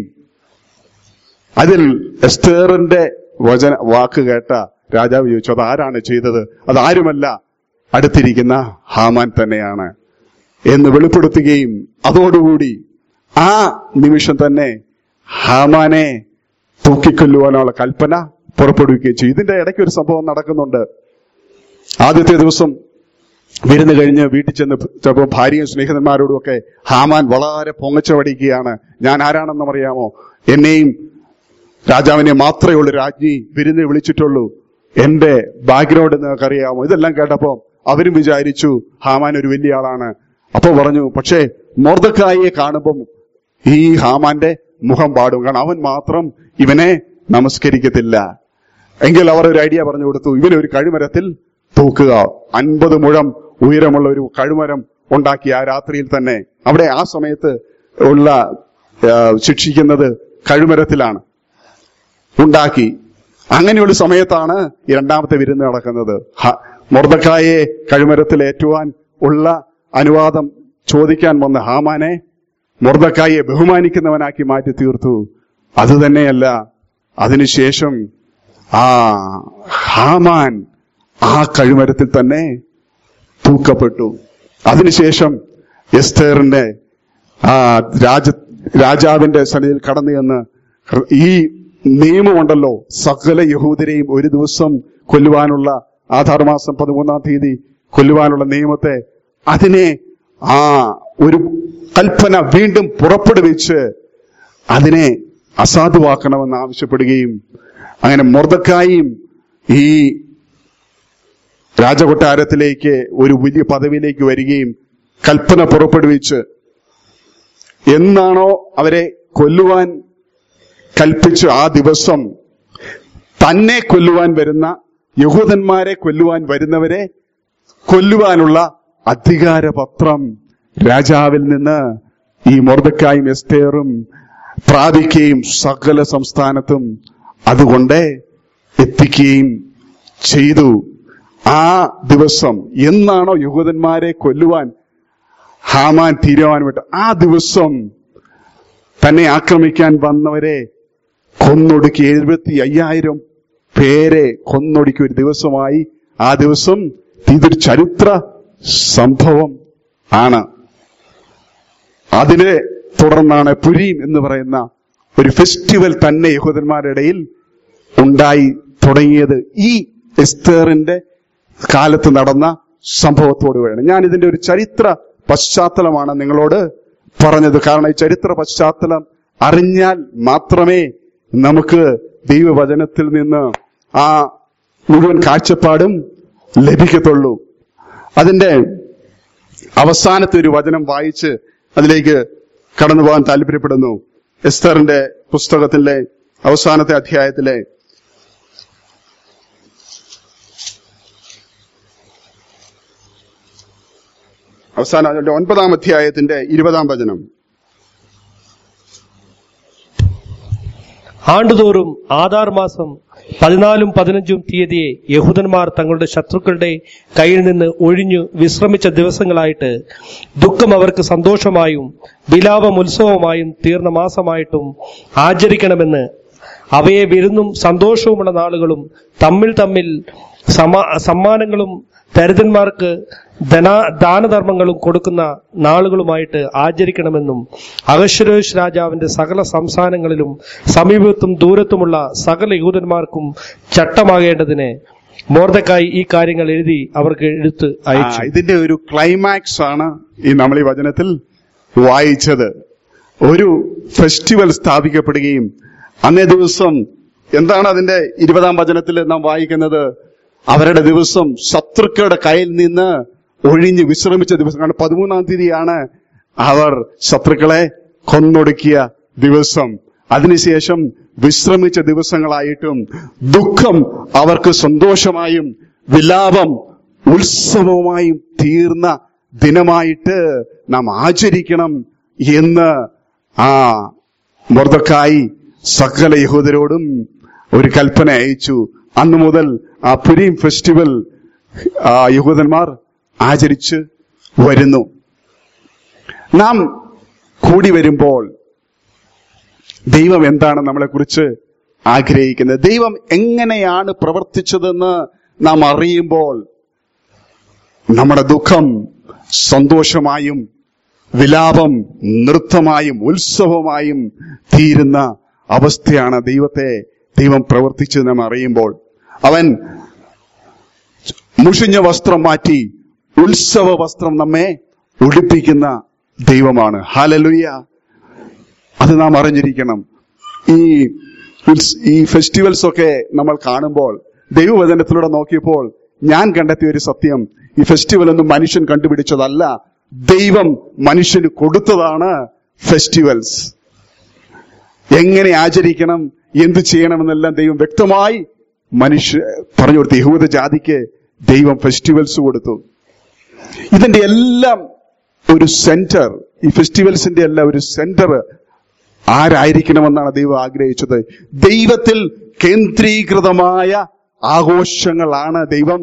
അതിൽ എസ്തറിന്റെ വചന വാക്ക് കേട്ട രാജാവ് ചോദിച്ചു, അത് ആരാണ് ചെയ്തത്? അതാരുമല്ല, അടുത്തിരിക്കുന്ന ഹാമാൻ തന്നെയാണ് എന്ന് വെളിപ്പെടുത്തുകയും അതോടുകൂടി ആ നിമിഷം തന്നെ ഹാമാനെ തൂക്കിക്കൊല്ലുവാനുള്ള കൽപ്പന പുറപ്പെടുവിക്കുകയും ചെയ്യും. ഇതിന്റെ ഇടയ്ക്ക് ഒരു സംഭവം നടക്കുന്നുണ്ട്. ആദ്യത്തെ ദിവസം വിരുന്ന് കഴിഞ്ഞ് വീട്ടിൽ ചെന്ന് ചിലപ്പോൾ ഭാര്യയും സ്നേഹിതന്മാരോടും ഒക്കെ ഹാമാൻ വളരെ പൊങ്ങച്ചവടിക്കുകയാണ്. ഞാൻ ആരാണെന്നും അറിയാമോ? എന്നെയും രാജാവിനെ മാത്രമേ ഉള്ളൂ രാജ്ഞി വിരുന്ന് വിളിച്ചിട്ടുള്ളൂ. എന്റെ ബാക്ക്ഗ്രൗണ്ട് നിങ്ങൾക്ക് അറിയാമോ? ഇതെല്ലാം കേട്ടപ്പോ അവരും വിചാരിച്ചു ഹാമാൻ ഒരു വലിയ ആളാണ്. അപ്പൊ പറഞ്ഞു, പക്ഷേ മൊർദെഖായിയെ കാണുമ്പം ഈ ഹാമാന്റെ മുഖം പാടും, കാരണം അവൻ മാത്രം ഇവനെ നമസ്കരിക്കത്തില്ല. എങ്കിൽ അവർ ഒരു ഐഡിയ പറഞ്ഞു കൊടുത്തു, ഇവനെ ഒരു കഴുമരത്തിൽ തൂക്കുക. അൻപത് മുഴം ഉയരമുള്ള ഒരു കഴുമരം ഉണ്ടാക്കി ആ രാത്രിയിൽ തന്നെ. അവിടെ ആ സമയത്ത് ഉള്ള ശിക്ഷിക്കുന്നത് കഴുമരത്തിലാണ് ഉണ്ടാക്കി. അങ്ങനെയുള്ള സമയത്താണ് ഈ രണ്ടാമത്തെ വിരുന്ന് നടക്കുന്നത്. മൊർദെഖായിയെ കഴുമരത്തിൽ ഏറ്റുവാൻ ഉള്ള അനുവാദം ചോദിക്കാൻ വന്ന ഹാമാനെ മൊർദെഖായിയെ ബഹുമാനിക്കുന്നവനാക്കി മാറ്റി തീർത്തു. അതുതന്നെയല്ല, അതിനുശേഷം ആ ഹാമാൻ ആ കഴുമരത്തിൽ തന്നെ തൂക്കപ്പെട്ടു. അതിനുശേഷം എസ്തേറിന്റെ ആ രാജ രാജാവിന്റെ സന്നിധിയിൽ കടന്നു ചെന്ന് ഈ നിയമമുണ്ടല്ലോ, സകല യഹൂദരെയും ഒരു ദിവസം കൊല്ലുവാനുള്ള, ആധാർ മാസം പതിമൂന്നാം തീയതി കൊല്ലുവാനുള്ള നിയമത്തെ, അതിനെ ആ ഒരു കൽപ്പന വീണ്ടും പുറപ്പെടുവിച്ച് അതിനെ അസാധുവാക്കണമെന്ന് ആവശ്യപ്പെടുകയും, അങ്ങനെ മൊർദെഖായിയും ഈ രാജകൊട്ടാരത്തിലേക്ക് ഒരു വലിയ പദവിയിലേക്ക് വരികയും കൽപ്പന പുറപ്പെടുവിച്ച് എന്നാണോ അവരെ കൊല്ലുവാൻ കൽപ്പിച്ചു ആ ദിവസം തന്നെ കൊല്ലുവാൻ വരുന്ന, യഹൂദന്മാരെ കൊല്ലുവാൻ വരുന്നവരെ കൊല്ലുവാനുള്ള അധികാരപത്രം രാജാവിൽ നിന്ന് ഈ മൊർദെഖായും എസ്തേറും പ്രാപിക്കുകയും സകല സംസ്ഥാനത്തും അതുകൊണ്ട് എത്തിക്കുകയും ചെയ്തു. ആ ദിവസം എന്നാണോ യഹൂദന്മാരെ കൊല്ലുവാൻ ഹാമാൻ തീരുമാനമിട്ട്, ആ ദിവസം തന്നെ ആക്രമിക്കാൻ വന്നവരെ കൊന്നൊടുക്കി എഴുപത്തി അയ്യായിരം പേരെ കൊന്നൊടുക്കിയ ഒരു ദിവസമായി ആ ദിവസം. ഇതൊരു ചരിത്ര സംഭവം ആണ്. അതിനെ തുടർന്നാണ് പുരീം എന്ന് പറയുന്ന ഒരു ഫെസ്റ്റിവൽ തന്നെ യഹൂദന്മാരുടെ ഇടയിൽ ഉണ്ടായി തുടങ്ങിയത്. ഈ എസ്തേറിന്റെ കാലത്ത് നടന്ന സംഭവത്തോട് വേണം. ഞാൻ ഇതിന്റെ ഒരു ചരിത്ര പശ്ചാത്തലമാണ് നിങ്ങളോട് പറഞ്ഞത്. കാരണം ഈ ചരിത്ര പശ്ചാത്തലം അറിഞ്ഞാൽ മാത്രമേ നമുക്ക് ദൈവവചനത്തിൽ നിന്ന് ആ മുഴുവൻ കാഴ്ചപ്പാടും ലഭിക്കത്തുള്ളൂ. അതിന്റെ അവസാനത്തെ ഒരു വചനം വായിച്ച് അതിലേക്ക് കടന്നു പോകാൻ താല്പര്യപ്പെടുന്നു. എസ്തറിന്റെ പുസ്തകത്തിലെ അവസാനത്തെ അധ്യായത്തിലെ അവസാന ഒൻപതാം അധ്യായത്തിന്റെ ഇരുപതാം വചനം. ആണ്ടുതോറും ആധാർ മാസം പതിനാലും പതിനഞ്ചും തീയതിയെ യഹൂദന്മാർ തങ്ങളുടെ ശത്രുക്കളുടെ കയ്യിൽ നിന്ന് ഒഴിഞ്ഞു വിശ്രമിച്ച ദിവസങ്ങളായിട്ട് ദുഃഖം അവർക്ക് സന്തോഷമായും വിലാപം ഉത്സവമായും തീർന്ന മാസമായിട്ടും ആചരിക്കണമെന്ന്, അവയെ വിരുന്നും സന്തോഷവുമുള്ള നാളുകളും തമ്മിൽ തമ്മിൽ സമാ സമ്മാനങ്ങളും ദരിദ്രന്മാർക്ക് ധനാ ദാനധർമ്മങ്ങളും കൊടുക്കുന്ന നാളുകളുമായിട്ട് ആചരിക്കണമെന്നും അഹശ്വേരോശ് രാജാവിന്റെ സകല സംസ്ഥാനങ്ങളിലും സമീപത്തും ദൂരത്തുമുള്ള സകല യഹൂദന്മാർക്കും ചട്ടമാകേണ്ടതിന് മൊർദെഖായി ഈ കാര്യങ്ങൾ എഴുതി അവർക്ക് എഴുത്ത് അയച്ചു. ഇതിന്റെ ഒരു ക്ലൈമാക്സ് ആണ് ഈ നമ്മൾ ഈ വചനത്തിൽ വായിച്ചത്. ഒരു ഫെസ്റ്റിവൽ സ്ഥാപിക്കപ്പെടുകയും അന്നേ ദിവസം എന്താണ് അതിന്റെ ഇരുപതാം വചനത്തിൽ നാം വായിക്കുന്നത്? അവരുടെ ദിവസം ശത്രുക്കളുടെ കയ്യിൽ നിന്ന് ഒഴിഞ്ഞ് വിശ്രമിച്ച ദിവസം. കാരണം പതിമൂന്നാം തീയതിയാണ് അവർ ശത്രുക്കളെ കൊന്നൊടുക്കിയ ദിവസം. അതിനുശേഷം വിശ്രമിച്ച ദിവസങ്ങളായിട്ടും ദുഃഖം അവർക്ക് സന്തോഷമായും വിലാപം ഉത്സവമായും തീർന്ന ദിനമായിട്ട് നാം ആചരിക്കണം എന്ന് ആ മൊർദെഖായി സകല യഹൂദരോടും ഒരു കൽപ്പന അയച്ചു. അന്നു മുതൽ ആ പുരീം ഫെസ്റ്റിവൽ ആ യഹൂദന്മാർ ആചരിച്ച് വരുന്നു. നാം കൂടി വരുമ്പോൾ ദൈവം എന്താണ് നമ്മളെ കുറിച്ച് ആഗ്രഹിക്കുന്നത്, ദൈവം എങ്ങനെയാണ് പ്രവർത്തിച്ചതെന്ന് നാം അറിയുമ്പോൾ നമ്മുടെ ദുഃഖം സന്തോഷമായും വിലാപം നൃത്തമായും ഉത്സവമായും തീരുന്ന അവസ്ഥയാണ് ദൈവത്തെ ദൈവം പ്രവർത്തിച്ചത് നാം അറിയുമ്പോൾ. അവൻ മുഷിഞ്ഞ വസ്ത്രം മാറ്റി ഉത്സവ വസ്ത്രം നമ്മെ ഉടുപ്പിക്കുന്ന ദൈവമാണ്. ഹല്ലേലൂയ. അത് നാം അറിഞ്ഞിരിക്കണം. ഈ ഈ ഫെസ്റ്റിവൽസ് ഒക്കെ നമ്മൾ കാണുമ്പോൾ ദൈവവചനത്തിലൂടെ നോക്കിയപ്പോൾ ഞാൻ കണ്ടെത്തിയ ഒരു സത്യം, ഈ ഫെസ്റ്റിവൽ ഒന്നും മനുഷ്യൻ കണ്ടുപിടിച്ചതല്ല, ദൈവം മനുഷ്യന് കൊടുത്തതാണ് ഫെസ്റ്റിവൽസ്. എങ്ങനെ ആചരിക്കണം, എന്ത് ചെയ്യണമെന്നെല്ലാം ദൈവം വ്യക്തമായി മനുഷ്യ പറഞ്ഞു കൊടുത്തു. യഹൂദ ജാതിക്ക് ദൈവം ഫെസ്റ്റിവൽസ് കൊടുത്തു. ഇതിന്റെ എല്ലാം ഒരു സെന്റർ, ഈ ഫെസ്റ്റിവൽസിന്റെ എല്ലാം ഒരു സെന്റർ ആരായിരിക്കണമെന്നാണ് ദൈവം ആഗ്രഹിച്ചത്. ദൈവത്തിൽ കേന്ദ്രീകൃതമായ ആഘോഷങ്ങളാണ് ദൈവം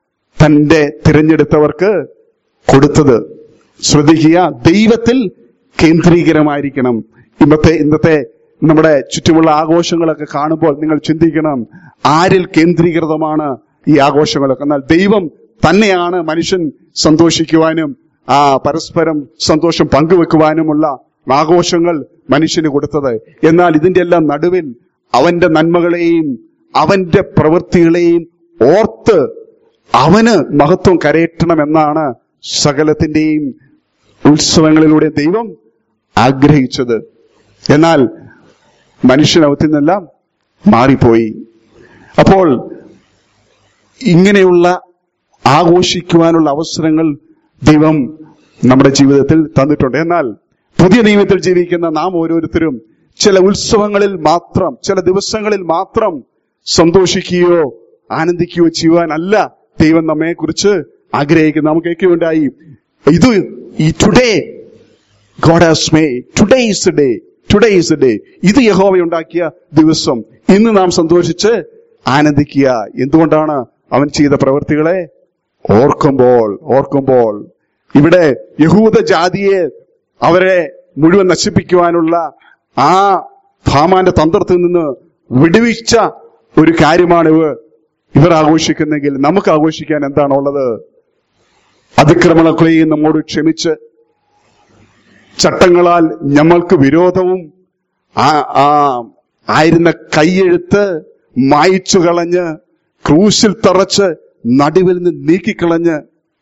തന്റെ തിരഞ്ഞെടുത്തവർക്ക് കൊടുത്തത്. ശ്രദ്ധിക്കുക, ദൈവത്തിൽ കേന്ദ്രീകരമായിരിക്കണം. ഇന്നത്തെ ഇന്നത്തെ നമ്മുടെ ചുറ്റുമുള്ള ആഘോഷങ്ങളൊക്കെ കാണുമ്പോൾ നിങ്ങൾ ചിന്തിക്കണം, ആരിൽ കേന്ദ്രീകൃതമാണ് ഈ ആഘോഷങ്ങളൊക്കെ? എന്നാൽ ദൈവം തന്നെയാണ് മനുഷ്യൻ സന്തോഷിക്കുവാനും ആ പരസ്പരം സന്തോഷം പങ്കുവെക്കുവാനുമുള്ള ആഘോഷങ്ങൾ മനുഷ്യന് കൊടുത്തത്. എന്നാൽ ഇതിന്റെ എല്ലാം നടുവിൽ അവന്റെ നന്മകളെയും അവന്റെ പ്രവൃത്തികളെയും ഓർത്ത് അവന് മഹത്വം കരയറ്റണമെന്നാണ് സകലത്തിന്റെയും ഉത്സവങ്ങളിലൂടെ ദൈവം ആഗ്രഹിച്ചത്. എന്നാൽ മനുഷ്യനകത്തു നിന്നെല്ലാം മാറിപ്പോയി. അപ്പോൾ ഇങ്ങനെയുള്ള ആഘോഷിക്കുവാനുള്ള അവസരങ്ങൾ ദൈവം നമ്മുടെ ജീവിതത്തിൽ തന്നിട്ടുണ്ട്. എന്നാൽ പുതിയ നിയമത്തിൽ ജീവിക്കുന്ന നാം ഓരോരുത്തരും ചില ഉത്സവങ്ങളിൽ മാത്രം, ചില ദിവസങ്ങളിൽ മാത്രം സന്തോഷിക്കുകയോ ആനന്ദിക്കുകയോ ചെയ്യുവാനല്ല ദൈവം നമ്മെ കുറിച്ച് ആഗ്രഹിക്കുന്നത്. നമുക്ക് കേൾക്കുകയുണ്ടായി, ഇത് ഈ today God has made, today is the day, today is the day. ഇത് യഹോവയുണ്ടാക്കിയ ദിവസം, ഇന്ന് നാം സന്തോഷിച്ച് ആനന്ദിക്കുക. എന്തുകൊണ്ടാണ്? അവൻ ചെയ്ത പ്രവൃത്തികളെ ഓർക്കുമ്പോൾ ഓർക്കുമ്പോൾ ഇവിടെ യഹൂദ ജാതിയെ അവരെ മുഴുവൻ നശിപ്പിക്കുവാനുള്ള ആ ഹാമാന്റെ തന്ത്രത്തിൽ നിന്ന് വിടുവിച്ച ഒരു കാര്യമാണ് ഇവർ ഇവർ ആഘോഷിക്കുന്നെങ്കിൽ നമുക്ക് ആഘോഷിക്കാൻ എന്താണുള്ളത്? അതിക്രമണങ്ങളെയും നമ്മോട് ക്ഷമിച്ച് ചട്ടങ്ങളാൽ ഞമ്മൾക്ക് വിരോധവും ആയിരുന്ന കൈയെഴുത്ത് മായിച്ചു കളഞ്ഞ് ക്രൂശിൽ തറച്ച് നടുവിൽ നിന്ന് നീക്കിക്കളഞ്ഞ്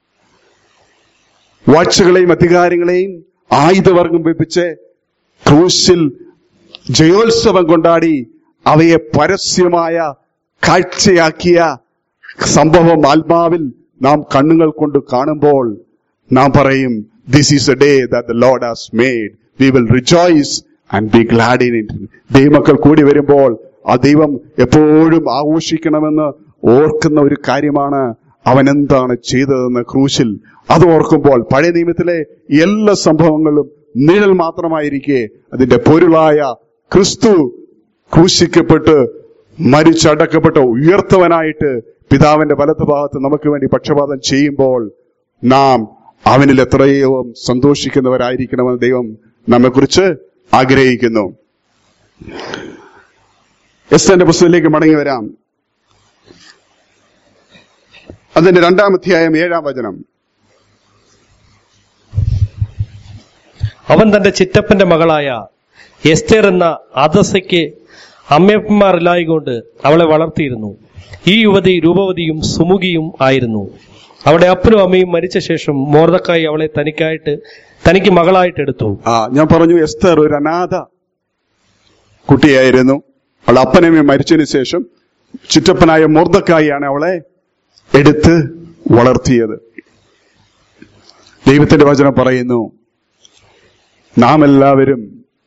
വാഴ്ചകളെയും അധികാരങ്ങളെയും ആയുധവർഗം വെപ്പിച്ച് ക്രൂശിൽ ജയോത്സവം കൊണ്ടാടി അവയെ പരസ്യമായ കാഴ്ചയാക്കിയ സംഭവം ആത്മാവിൽ നാം കണ്ണുകൾ കൊണ്ട് കാണുമ്പോൾ നാം പറയും, this is the day that the Lord has made. We will rejoice and be glad in it. ദൈവമക്കൾ കൂടി വരുമ്പോൾ ആ ദൈവം എപ്പോഴും ആഘോഷിക്കണമെന്ന് ഓർക്കുന്ന ഒരു കാര്യമാണ് അവൻ എന്താണ് ചെയ്തതെന്ന് ക്രൂശിൽ. അത് ഓർക്കുമ്പോൾ പഴയ നിയമത്തിലെ എല്ലാ സംഭവങ്ങളും നിഴൽ മാത്രമായിരിക്കെ അതിന്റെ പൊരുളായ ക്രിസ്തു ക്രൂശിക്കപ്പെട്ട് മരിച്ചടക്കപ്പെട്ട് ഉയർത്തവനായിട്ട് പിതാവിന്റെ വലതുഭാഗത്ത് നമുക്ക് വേണ്ടി പക്ഷപാതം ചെയ്യുമ്പോൾ നാം അവനിൽ എത്രയോ സന്തോഷിക്കുന്നവരായിരിക്കണമെന്ന് ദൈവം നമ്മെക്കുറിച്ച് ആഗ്രഹിക്കുന്നു. എസ്തേറിന്റെ പുസ്തകത്തിലേക്ക് മടങ്ങി വരാം. അതിന്റെ രണ്ടാം അധ്യായം ഏഴാം വചനം. അവൻ തന്റെ ചിറ്റപ്പന്റെ മകളായ എസ്തേർ എന്ന ഹദസ്സയ്ക്ക് അമ്മയപ്പന്മാരില്ലായകൊണ്ട് അവളെ വളർത്തിയിരുന്നു. ഈ യുവതി രൂപവതിയും സുമുഖിയും ആയിരുന്നു. അവളുടെ അപ്പനും അമ്മയും മരിച്ച ശേഷം മൊർദെഖായി അവളെ തനിക്കായിട്ട് തനിക്ക് മകളായിട്ട് എടുത്തു. ആ ഞാൻ പറഞ്ഞു, എസ്തേർ ഒരു അനാഥ കുട്ടിയായിരുന്നു. അവളുടെ അപ്പനമ്മയും മരിച്ചതിന് ശേഷം ചിറ്റപ്പനായ മൊർദെഖായിയാണ് അവളെ എടുത്ത് വളർത്തിയത്. ദൈവത്തിന്റെ വചനം പറയുന്നു, നാം എല്ലാവരും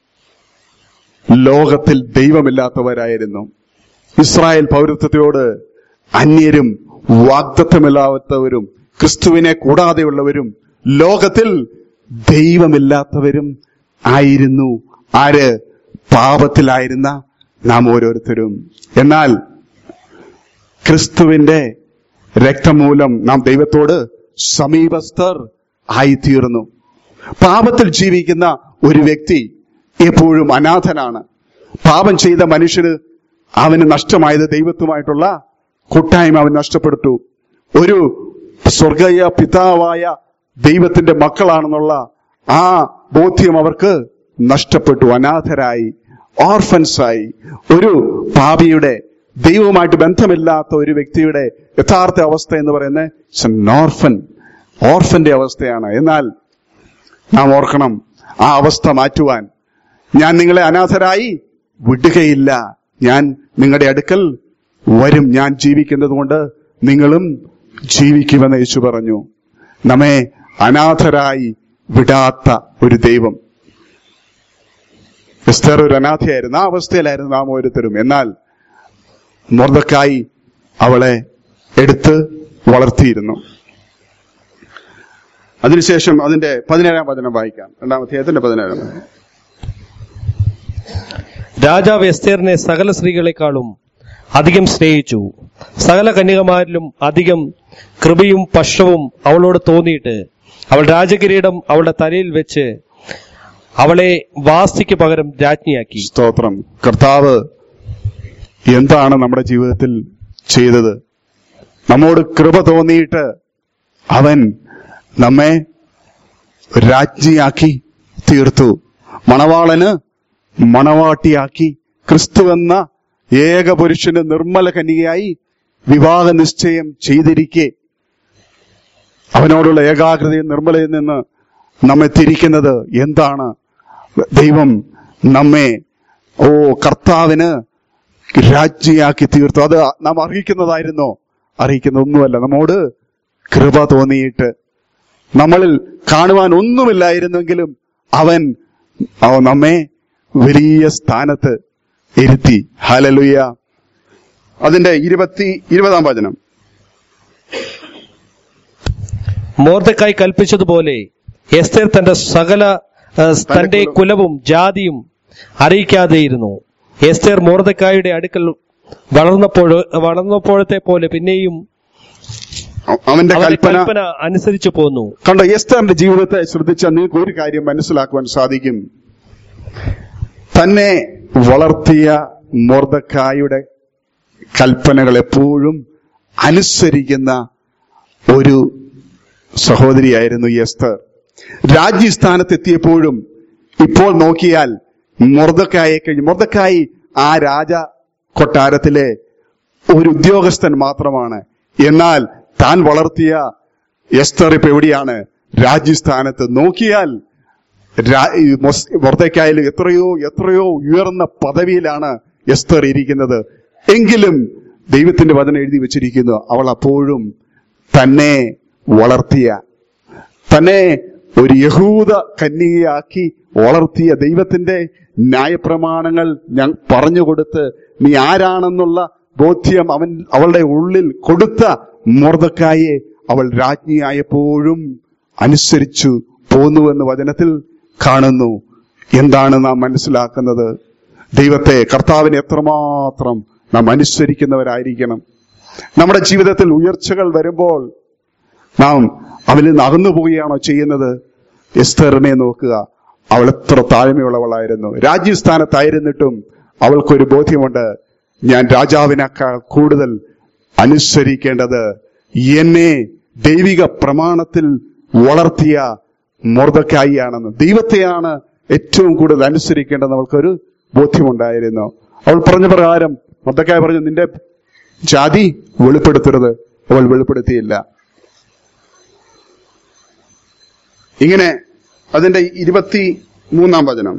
ലോകത്തിൽ ദൈവമില്ലാത്തവരായിരുന്നു. ഇസ്രായേൽ പൗരത്വത്തോട് അന്യരും വാഗ്ദത്തമില്ലാത്തവരും ക്രിസ്തുവിനെ കൂടാതെയുള്ളവരും ലോകത്തിൽ ദൈവമില്ലാത്തവരും ആയിരുന്നു. ആര്? പാപത്തിലായിരുന്ന നാം ഓരോരുത്തരും. എന്നാൽ ക്രിസ്തുവിന്റെ രക്തം മൂലം നാം ദൈവത്തോട് സമീപസ്ഥർ ആയിത്തീർന്നു. പാപത്തിൽ ജീവിക്കുന്ന ഒരു വ്യക്തി എപ്പോഴും അനാഥനാണ്. പാപം ചെയ്ത മനുഷ്യന് അവന് നഷ്ടമായത് ദൈവത്തുമായിട്ടുള്ള കൂട്ടായ്മ അവൻ നഷ്ടപ്പെടുത്തു. ഒരു സ്വർഗീയ പിതാവായ ദൈവത്തിന്റെ മക്കളാണെന്നുള്ള ആ ബോധ്യം അവർക്ക് നഷ്ടപ്പെട്ടു. അനാഥരായി, ഓർഫൻസായി. ഒരു പാപിയുടെ, ദൈവവുമായിട്ട് ബന്ധമില്ലാത്ത ഒരു വ്യക്തിയുടെ യഥാർത്ഥ അവസ്ഥ എന്ന് പറയുന്നത് ഓർഫൻ ഓർഫന്റെ അവസ്ഥയാണ്. എന്നാൽ നാം ഓർക്കണം, ആ അവസ്ഥ മാറ്റുവാൻ ഞാൻ നിങ്ങളെ അനാഥരായി വിടുകയില്ല, ഞാൻ നിങ്ങളുടെ അടുക്കൽ വരും, ഞാൻ ജീവിക്കുന്നത് കൊണ്ട് നിങ്ങളും ജീവിക്കുമെന്ന് യേശു പറഞ്ഞു. നമ്മെ അനാഥരായി വിടാത്ത ഒരു ദൈവം. എസ്തേർ ഒരു അനാഥയായിരുന്നു. ആ അവസ്ഥയിലായിരുന്നു നാം ഓരോരുത്തരും. എന്നാൽ മൊർദെഖായി അവളെ എടുത്ത് വളർത്തിയിരുന്നു. അതിനുശേഷം അതിന്റെ പതിനേഴാം വചനം വായിക്കാം. രണ്ടാം അധ്യായത്തിന്റെ പതിനേഴാം. രാജാവ് എസ്തേറിനെ സകല സ്ത്രീകളെക്കാളും അധികം സ്നേഹിച്ചു. സകല കന്യകമാരിലും അധികം കൃപയും പശ്ചവും അവളോട് തോന്നിയിട്ട് അവൾ രാജകിരീടം അവളുടെ തലയിൽ വെച്ച് അവളെ വാസ്തിക്ക് പകരം രാജ്ഞിയാക്കി. സ്തോത്രം. കർത്താവ് എന്താണ് നമ്മുടെ ജീവിതത്തിൽ ചെയ്തത്? നമ്മോട് കൃപ തോന്നിയിട്ട് അവൻ നമ്മെ രാജ്ഞിയാക്കി തീർത്തു. മണവാളന് മണവാട്ടിയാക്കി. ക്രിസ്തു എന്ന ഏക പുരുഷന് നിർമ്മല കന്യകയായി വിവാഹ നിശ്ചയം ചെയ്തിരിക്കെ അവനോടുള്ള ഏകാഗ്രതയും നിർമ്മലയിൽ നിന്ന് നമ്മെ തിരിക്കുന്നത് എന്താണ്? ദൈവം നമ്മെ ഓ കർത്താവിന് രാജ്ഞിയാക്കി തീർത്തു. അത് നാം അറിയിക്കുന്നതായിരുന്നോ? അറിയിക്കുന്നതൊന്നുമല്ല. നമ്മോട് കൃപ തോന്നിയിട്ട് നമ്മളിൽ കാണുവാൻ ഒന്നുമില്ലായിരുന്നെങ്കിലും അവൻ നമ്മെ വലിയ സ്ഥാനത്ത് ഇരുത്തി. ഹല്ലേലൂയ. അതിന്റെ ഇരുപത്തി ഇരുപതാം വചനം. മൊർദെഖായി കൽപ്പിച്ചതുപോലെ എസ്തേർ തന്റെ സകല തന്റെ കുലവും ജാതിയും അറിയിക്കാതെയിരുന്നു. എസ്തേർ മൊർദെഖായിയുടെ അടുക്കൽ വളർന്നപ്പോൾ വളർന്നപ്പോഴത്തെ പോലെ പിന്നെയും അവന്റെ കൽപ്പന അനുസരിച്ചു പോന്നു. കണ്ടോ, എസ്തേറിന്റെ ജീവിതത്തെ ശ്രദ്ധിച്ചാൽ നിങ്ങൾക്ക് ഒരു കാര്യം മനസ്സിലാക്കുവാൻ സാധിക്കും. തന്നെ വളർത്തിയ മൊർദെഖായിയുടെ കൽപ്പനകൾ എപ്പോഴും അനുസരിക്കുന്ന ഒരു സഹോദരിയായിരുന്നു എസ്തേർ. രാജ്യസ്ഥാനത്തെത്തിയപ്പോഴും ഇപ്പോൾ നോക്കിയാൽ മൊർദെഖായെ കഴിഞ്ഞു. മൊർദെഖായി ആ രാജ കൊട്ടാരത്തിലെ ഒരു ഉദ്യോഗസ്ഥൻ മാത്രമാണ്. എന്നാൽ താൻ വളർത്തിയ എസ്തർ ഇപ്പൊ എവിടെയാണ്? രാജ്യസ്ഥാനത്ത്. നോക്കിയാൽ മൊർദെഖായിൽ എത്രയോ എത്രയോ ഉയർന്ന പദവിയിലാണ് എസ്തർ ഇരിക്കുന്നത്. എങ്കിലും ദൈവത്തിന്റെ വചനം എഴുതി വെച്ചിരിക്കുന്നു, അവൾ അപ്പോഴും തന്നെ വളർത്തിയ, തന്നെ ഒരു യഹൂദ കന്യകയാക്കി വളർത്തിയ ദൈവത്തിന്റെ ന്യായപ്രമാണങ്ങൾ ഞാൻ പറഞ്ഞുകൊടുത്ത് നീ ആരാണെന്നുള്ള ബോധ്യം അവൻ അവളുടെ ഉള്ളിൽ കൊടുത്ത മൊർദെഖായെ അവൾ രാജ്ഞിയായപ്പോഴും അനുസരിച്ചു പോന്നുവെന്ന് വചനത്തിൽ കാണുന്നു. എന്താണ് നാം മനസ്സിലാക്കുന്നത്? ദൈവത്തെ, കർത്താവിനെ എത്രമാത്രം നാം അനുസരിക്കുന്നവരായിരിക്കണം. നമ്മുടെ ജീവിതത്തിൽ ഉയർച്ചകൾ വരുമ്പോൾ നാം അവനിൽ നിന്ന് അകന്നു പോവുകയാണോ ചെയ്യുന്നത്? എസ്തറിനെ നോക്കുക, അവൾ എത്ര താഴ്മയുള്ളവളായിരുന്നു. രാജ്യസ്ഥാനത്തായിരുന്നിട്ടും അവൾക്കൊരു ബോധ്യമുണ്ട്, ഞാൻ രാജാവിനേക്കാൾ കൂടുതൽ അനുസരിക്കേണ്ടത് എന്നെ ദൈവിക പ്രമാണത്തിൽ വളർത്തിയ മൊർദെഖായിയാണെന്ന്. ദൈവത്തെയാണ് ഏറ്റവും കൂടുതൽ അനുസരിക്കേണ്ടത് അവൾക്കൊരു ബോധ്യമുണ്ടായിരുന്നു. അവൾ പറഞ്ഞ പ്രകാരം മൊർദെഖായി പറഞ്ഞു, നിന്റെ ജാതി വെളിപ്പെടുത്തരുത്. അവൾ വെളിപ്പെടുത്തിയില്ല. ഇങ്ങനെ അതിന്റെ ഇരുപത്തി മൂന്നാം വചനം.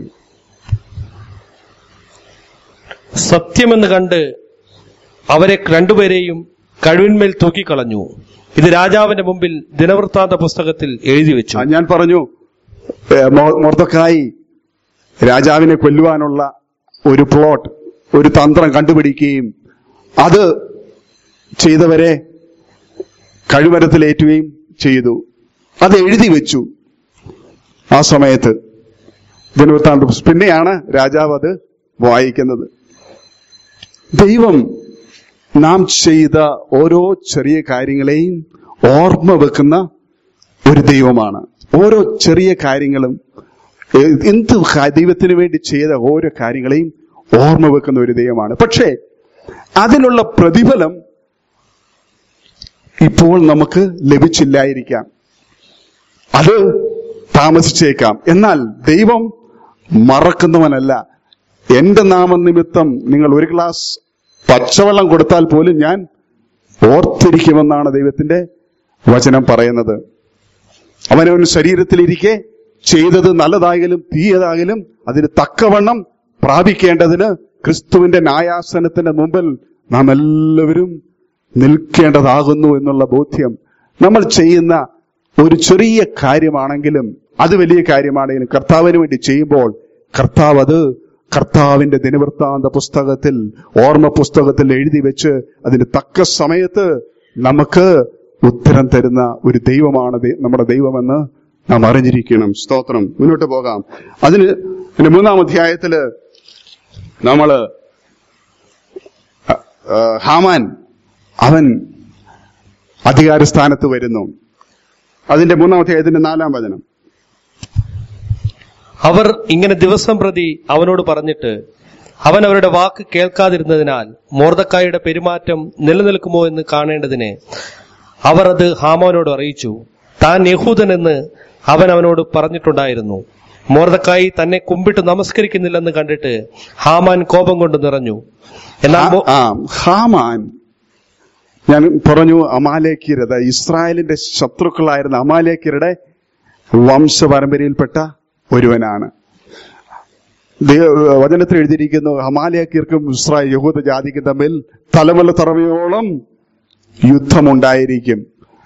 സത്യമെന്ന് കണ്ട് അവരെ രണ്ടുപേരെയും കഴിവിന്മേൽ തൂക്കിക്കളഞ്ഞു. ഇത് രാജാവിന്റെ മുമ്പിൽ ദിനവൃത്താന്ത പുസ്തകത്തിൽ എഴുതി വെച്ചു. ഞാൻ പറഞ്ഞു, മൊർദെഖായി രാജാവിനെ കൊല്ലുവാനുള്ള ഒരു പ്ലോട്ട്, ഒരു തന്ത്രം കണ്ടുപിടിക്കുകയും അത് ചെയ്തവരെ കഴിമരത്തിലേറ്റുകയും ചെയ്തു. അത് എഴുതി വെച്ചു. ആ സമയത്ത് ദിനവൃത്താന്ത, പിന്നെയാണ് രാജാവ് അത് വായിക്കുന്നത്. ദൈവം നാം ചെയ്ത ഓരോ ചെറിയ കാര്യങ്ങളെയും ഓർമ്മ വെക്കുന്ന ഒരു ദൈവമാണ്. ഓരോ ചെറിയ കാര്യങ്ങളും, എന്ത് ദൈവത്തിന് വേണ്ടി ചെയ്ത ഓരോ കാര്യങ്ങളെയും ഓർമ്മ വെക്കുന്ന ഒരു ദൈവമാണ്. പക്ഷേ അതിനുള്ള പ്രതിഫലം ഇപ്പോൾ നമുക്ക് ലഭിച്ചില്ലായിരിക്കാം, അത് താമസിച്ചേക്കാം. എന്നാൽ ദൈവം മറക്കുന്നവനല്ല. എന്റെ നാമനിമിത്തം നിങ്ങൾ ഒരു ഗ്ലാസ് പച്ചവെള്ളം കൊടുത്താൽ പോലും ഞാൻ ഓർത്തിരിക്കുമെന്നാണ് ദൈവത്തിന്റെ വചനം പറയുന്നത്. അവനവൻ ശരീരത്തിലിരിക്കെ ചെയ്തത് നല്ലതായാലും തീയതായാലും അതിന് തക്കവണ്ണം പ്രാപിക്കേണ്ടതിന് ക്രിസ്തുവിന്റെ ന്യായാസനത്തിന്റെ മുമ്പിൽ നാം എല്ലാവരും നിൽക്കേണ്ടതാകുന്നു എന്നുള്ള ബോധ്യം. നമ്മൾ ചെയ്യുന്ന ഒരു ചെറിയ കാര്യമാണെങ്കിലും അത് വലിയ കാര്യമാണെങ്കിലും കർത്താവിന് വേണ്ടി ചെയ്യുമ്പോൾ കർത്താവ് അത് കർത്താവിന്റെ ദിനവൃത്താന്ത പുസ്തകത്തിൽ, ഓർമ്മ പുസ്തകത്തിൽ എഴുതി വെച്ച് അതിന് തക്ക സമയത്ത് നമുക്ക് ഉത്തരം തരുന്ന ഒരു ദൈവമാണ് നമ്മുടെ ദൈവമെന്ന് നാം അറിഞ്ഞിരിക്കണം. സ്തോത്രം. മുന്നോട്ട് പോകാം. അതിന് പിന്നെ മൂന്നാം അധ്യായത്തില് നമ്മള് ഹാമാൻ അവൻ അധികാരസ്ഥാനത്ത് വരുന്നു. അതിന്റെ മൂന്നാം അധ്യായത്തിന്റെ നാലാം വചനം. അവർ ഇങ്ങനെ ദിവസം പ്രതി അവനോട് പറഞ്ഞിട്ട് അവൻ അവരുടെ വാക്ക് കേൾക്കാതിരുന്നതിനാൽ മൊർദെഖായിയുടെ പെരുമാറ്റം നിലനിൽക്കുമോ എന്ന് കാണേണ്ടതിന് അവർ അത് ഹാമാനോട് അറിയിച്ചു. താൻ യഹൂദനെന്ന് അവൻ അവനോട് പറഞ്ഞിട്ടുണ്ടായിരുന്നു. മൊർദെഖായി തന്നെ കുമ്പിട്ട് നമസ്കരിക്കുന്നില്ലെന്ന് കണ്ടിട്ട് ഹാമാൻ കോപം കൊണ്ട് നിറഞ്ഞു. എന്നാൽ ഹാമാൻ, ഞാൻ പറഞ്ഞു, അമാലേക്യരത് ഇസ്രായേലിന്റെ ശത്രുക്കളായിരുന്ന അമാലേക്യരുടെ വംശപരമ്പരയിൽപ്പെട്ട ഒരുവനാണ്. വചനത്തിൽ എഴുതിയിരിക്കുന്നു, അമാലേക്യർക്കും ഇസ്രായേൽ യഹൂദ ജാതിക്കും തമ്മിൽ തലമുറ തറവയോളം യുദ്ധമുണ്ടായിരിക്കും.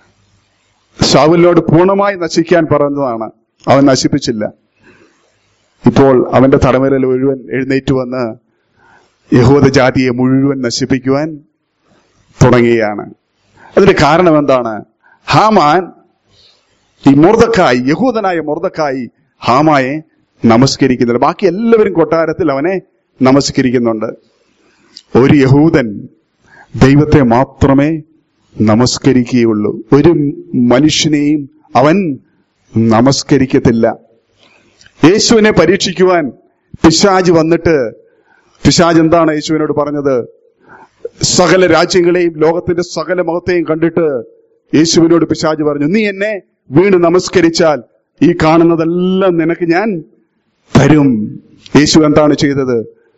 ശൗലിനോട് പൂർണ്ണമായി നശിക്കാൻ പറഞ്ഞതാണ്, അവൻ നശിപ്പിച്ചില്ല. ഇപ്പോൾ അവന്റെ തലമുറയിൽ മുഴുവൻ എഴുന്നേറ്റ് വന്ന് യഹൂദ ജാതിയെ മുഴുവൻ നശിപ്പിക്കുവാൻ തുടങ്ങുകയാണ്. അതിന്റെ കാരണം എന്താണ്? ഹാമാൻ, ഈ മൊർദെഖായി, യഹൂദനായ മൊർദെഖായി ഹാമായെ നമസ്കരിക്കുന്നുണ്ട്. ബാക്കി എല്ലാവരും കൊട്ടാരത്തിൽ അവനെ നമസ്കരിക്കുന്നുണ്ട്. ഒരു യഹൂദൻ ദൈവത്തെ മാത്രമേ നമസ്കരിക്കുകയുള്ളൂ. ഒരു മനുഷ്യനെയും അവൻ നമസ്കരിക്കത്തില്ല. യേശുവിനെ പരീക്ഷിക്കുവാൻ പിശാച് വന്നിട്ട്, പിശാച് എന്താണ് യേശുവിനോട് പറഞ്ഞത്? സകല രാജ്യങ്ങളെയും ലോകത്തിന്റെ സകല മഹത്തെയും കണ്ടിട്ട് യേശുവിനോട് പിശാച് പറഞ്ഞു, നീ എന്നെ വീണ് നമസ്കരിച്ചാൽ ഈ കാണുന്നതെല്ലാം നിനക്ക് ഞാൻ തരും. യേശു എന്താണ് ചെയ്തത്?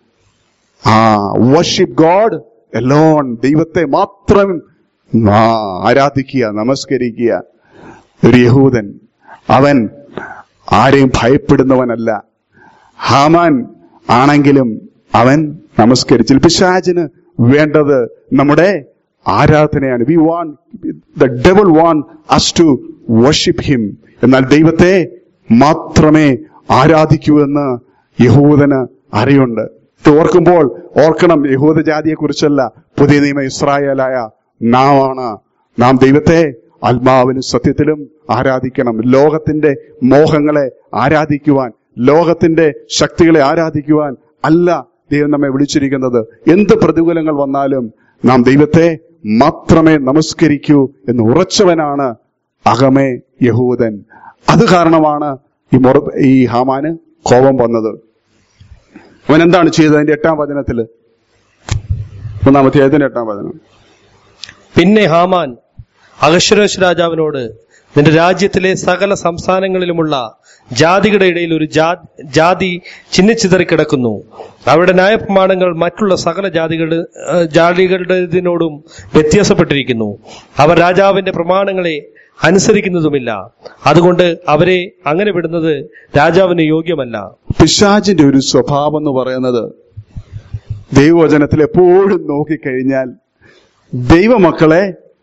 ആ വർഷിപ്പ് ഗോഡ് എലോൺ, ദൈവത്തെ മാത്രം ആരാധിക്കുക, നമസ്കരിക്കുക. ഒരു യഹൂദൻ, അവൻ ആരെയും ഭയപ്പെടുന്നവനല്ല. ഹാമാൻ ആണെങ്കിലും അവൻ നമസ്കരിച്ചില്ല. പിശാചിന് വേണ്ടത് നമ്മുടെ ആരാധനയാണ്. We want the devil want us to worship him. എന്നാൽ ദൈവത്തെ മാത്രമേ ആരാധിക്കൂ എന്ന് യഹൂദന് അറിയുണ്ട്. ഇത് ഓർക്കുമ്പോൾ ഓർക്കണം, യഹൂദ ജാതിയെ കുറിച്ചല്ല, പുതിയ നിയമ ഇസ്രായേലായ നാമാണ്. നാം ദൈവത്തെ ആത്മാവിലും സത്യത്തിലും ആരാധിക്കണം. ലോകത്തിന്റെ മോഹങ്ങളെ ആരാധിക്കുവാൻ, ലോകത്തിന്റെ ശക്തികളെ ആരാധിക്കുവാൻ അല്ല ദൈവം നമ്മെ വിളിച്ചിരിക്കുന്നത്. എന്ത് പ്രതികൂലങ്ങൾ വന്നാലും നാം ദൈവത്തെ മാത്രമേ നമസ്കരിക്കൂ എന്ന് ഉറച്ചവനാണ് അകമേ യഹൂദൻ. അത് കാരണമാണ് ഈ മൊറ ഈ ഹാമാന് കോപം വന്നത്. അവൻ എന്താണ് ചെയ്തത്? അതിന്റെ എട്ടാം വചനത്തില്, ഒന്നാമത്തെ അതിന്റെ എട്ടാം വചനം. പിന്നെ ഹാമാൻ അഹശ്വേരോശ് രാജാവിനോട്, നിന്റെ രാജ്യത്തിലെ സകല സംസ്ഥാനങ്ങളിലുമുള്ള ജാതികളുടെ ഇടയിൽ ഒരു ജാതി ചിന്നിച്ചിതറി കിടക്കുന്നു. അവരുടെ ന്യായപ്രമാണങ്ങൾ മറ്റുള്ള സകല ജാതികളുടെ ജാതികളുടേതിനോടും വ്യത്യാസപ്പെട്ടിരിക്കുന്നു. അവർ രാജാവിന്റെ പ്രമാണങ്ങളെ അനുസരിക്കുന്നതുമില്ല. അതുകൊണ്ട് അവരെ അങ്ങനെ വിടുന്നത് രാജാവിന് യോഗ്യമല്ല. പിശാചിന്റെ ഒരു സ്വഭാവം എന്ന് പറയുന്നത്, ദൈവവചനത്തിൽ എപ്പോഴും നോക്കിക്കഴിഞ്ഞാൽ ദൈവമക്കളെ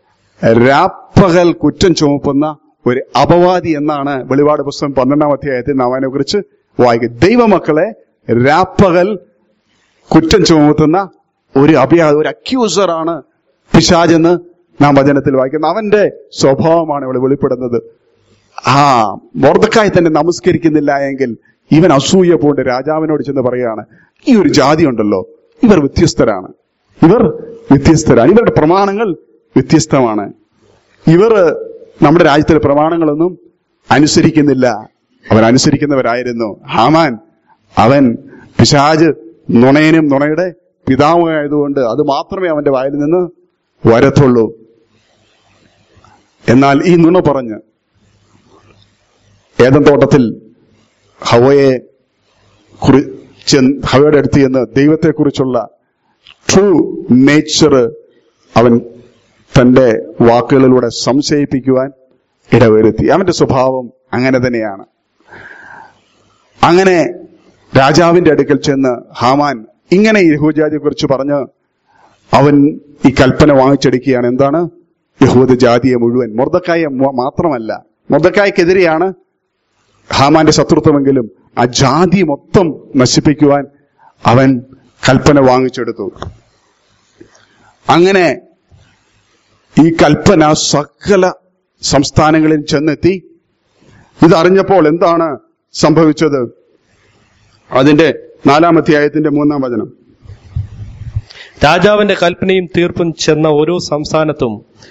രാപ്പകൽ കുറ്റം ചുമപ്പുന്ന ഒരു അപവാദി എന്നാണ് വെളിപാട് പുസ്തകം പന്ത്രണ്ടാം അധ്യായത്തിൽ നാം അതിനെ കുറിച്ച് വായിക്കും. ദൈവമക്കളെ രാപ്പകൽ കുറ്റം ചുമത്തുന്ന ഒരു അഭിയാ ഒരു അക്യൂസറാണ് പിശാചെന്ന് നാം വചനത്തിൽ വായിക്കുന്നത്. അവന്റെ സ്വഭാവമാണ് ഇവിടെ വെളിപ്പെടുന്നത്. ആ മൊർദെഖായി തന്നെ നമസ്കരിക്കുന്നില്ല എങ്കിൽ ഇവൻ അസൂയ പോണ്ട് രാജാവിനോട് ചെന്ന് പറയുകയാണ്, ഈ ഒരു ജാതി ഉണ്ടല്ലോ, ഇവർ വ്യത്യസ്തരാണ്, ഇവർ വ്യത്യസ്തരാണ്, ഇവരുടെ പ്രമാണങ്ങൾ വ്യത്യസ്തമാണ്, ഇവർ നമ്മുടെ രാജ്യത്തിലെ പ്രമാണങ്ങളൊന്നും അനുസരിക്കുന്നില്ല. അവൻ അനുസരിക്കുന്നവരായിരുന്നു. ഹാമാൻ, അവൻ പിശാച് നുണയനും നുണയുടെ പിതാവായതുകൊണ്ട് അത് മാത്രമേ അവന്റെ വായിൽ നിന്ന് വരത്തുള്ളൂ. എന്നാൽ ഈ നുണ പറഞ്ഞ് ഏദൻ തോട്ടത്തിൽ ഹവയെ കുറി ഹവയുടെ അടുത്ത് ചെന്ന് ദൈവത്തെക്കുറിച്ചുള്ള ട്രൂ നേച്ചർ അവൻ തന്റെ വാക്കുകളിലൂടെ സംശയിപ്പിക്കുവാൻ ഇടവരുത്തി. അവന്റെ സ്വഭാവം അങ്ങനെ തന്നെയാണ്. അങ്ങനെ രാജാവിന്റെ അടുക്കൽ ചെന്ന് ഹാമാൻ ഇങ്ങനെ യഹൂദജാതിയെ കുറിച്ച് പറഞ്ഞ് അവൻ ഈ കൽപ്പന വാങ്ങിച്ചെടുക്കുകയാണ്. എന്താണ്? യഹൂദ ജാതിയെ മുഴുവൻ, മൊർദെഖായെ മാത്രമല്ല, മൊർദെഖായ്ക്കെതിരെയാണ് ഹാമാന്റെ ശത്രുത്വമെങ്കിലും ആ ജാതി മൊത്തം നശിപ്പിക്കുവാൻ അവൻ കൽപ്പന വാങ്ങിച്ചെടുത്തു. അങ്ങനെ ഈ കൽപ്പന സകല സംസ്ഥാനങ്ങളിൽ ചെന്നെത്തി. ഇതറിഞ്ഞപ്പോൾ എന്താണ് സംഭവിച്ചത്? അതിന്റെ നാലാം അധ്യായത്തിന്റെ മൂന്നാം വചനം. രാജാവിന്റെ കൽപ്പനയും തീർപ്പും ചെന്ന ഓരോ സംസ്ഥാനത്തും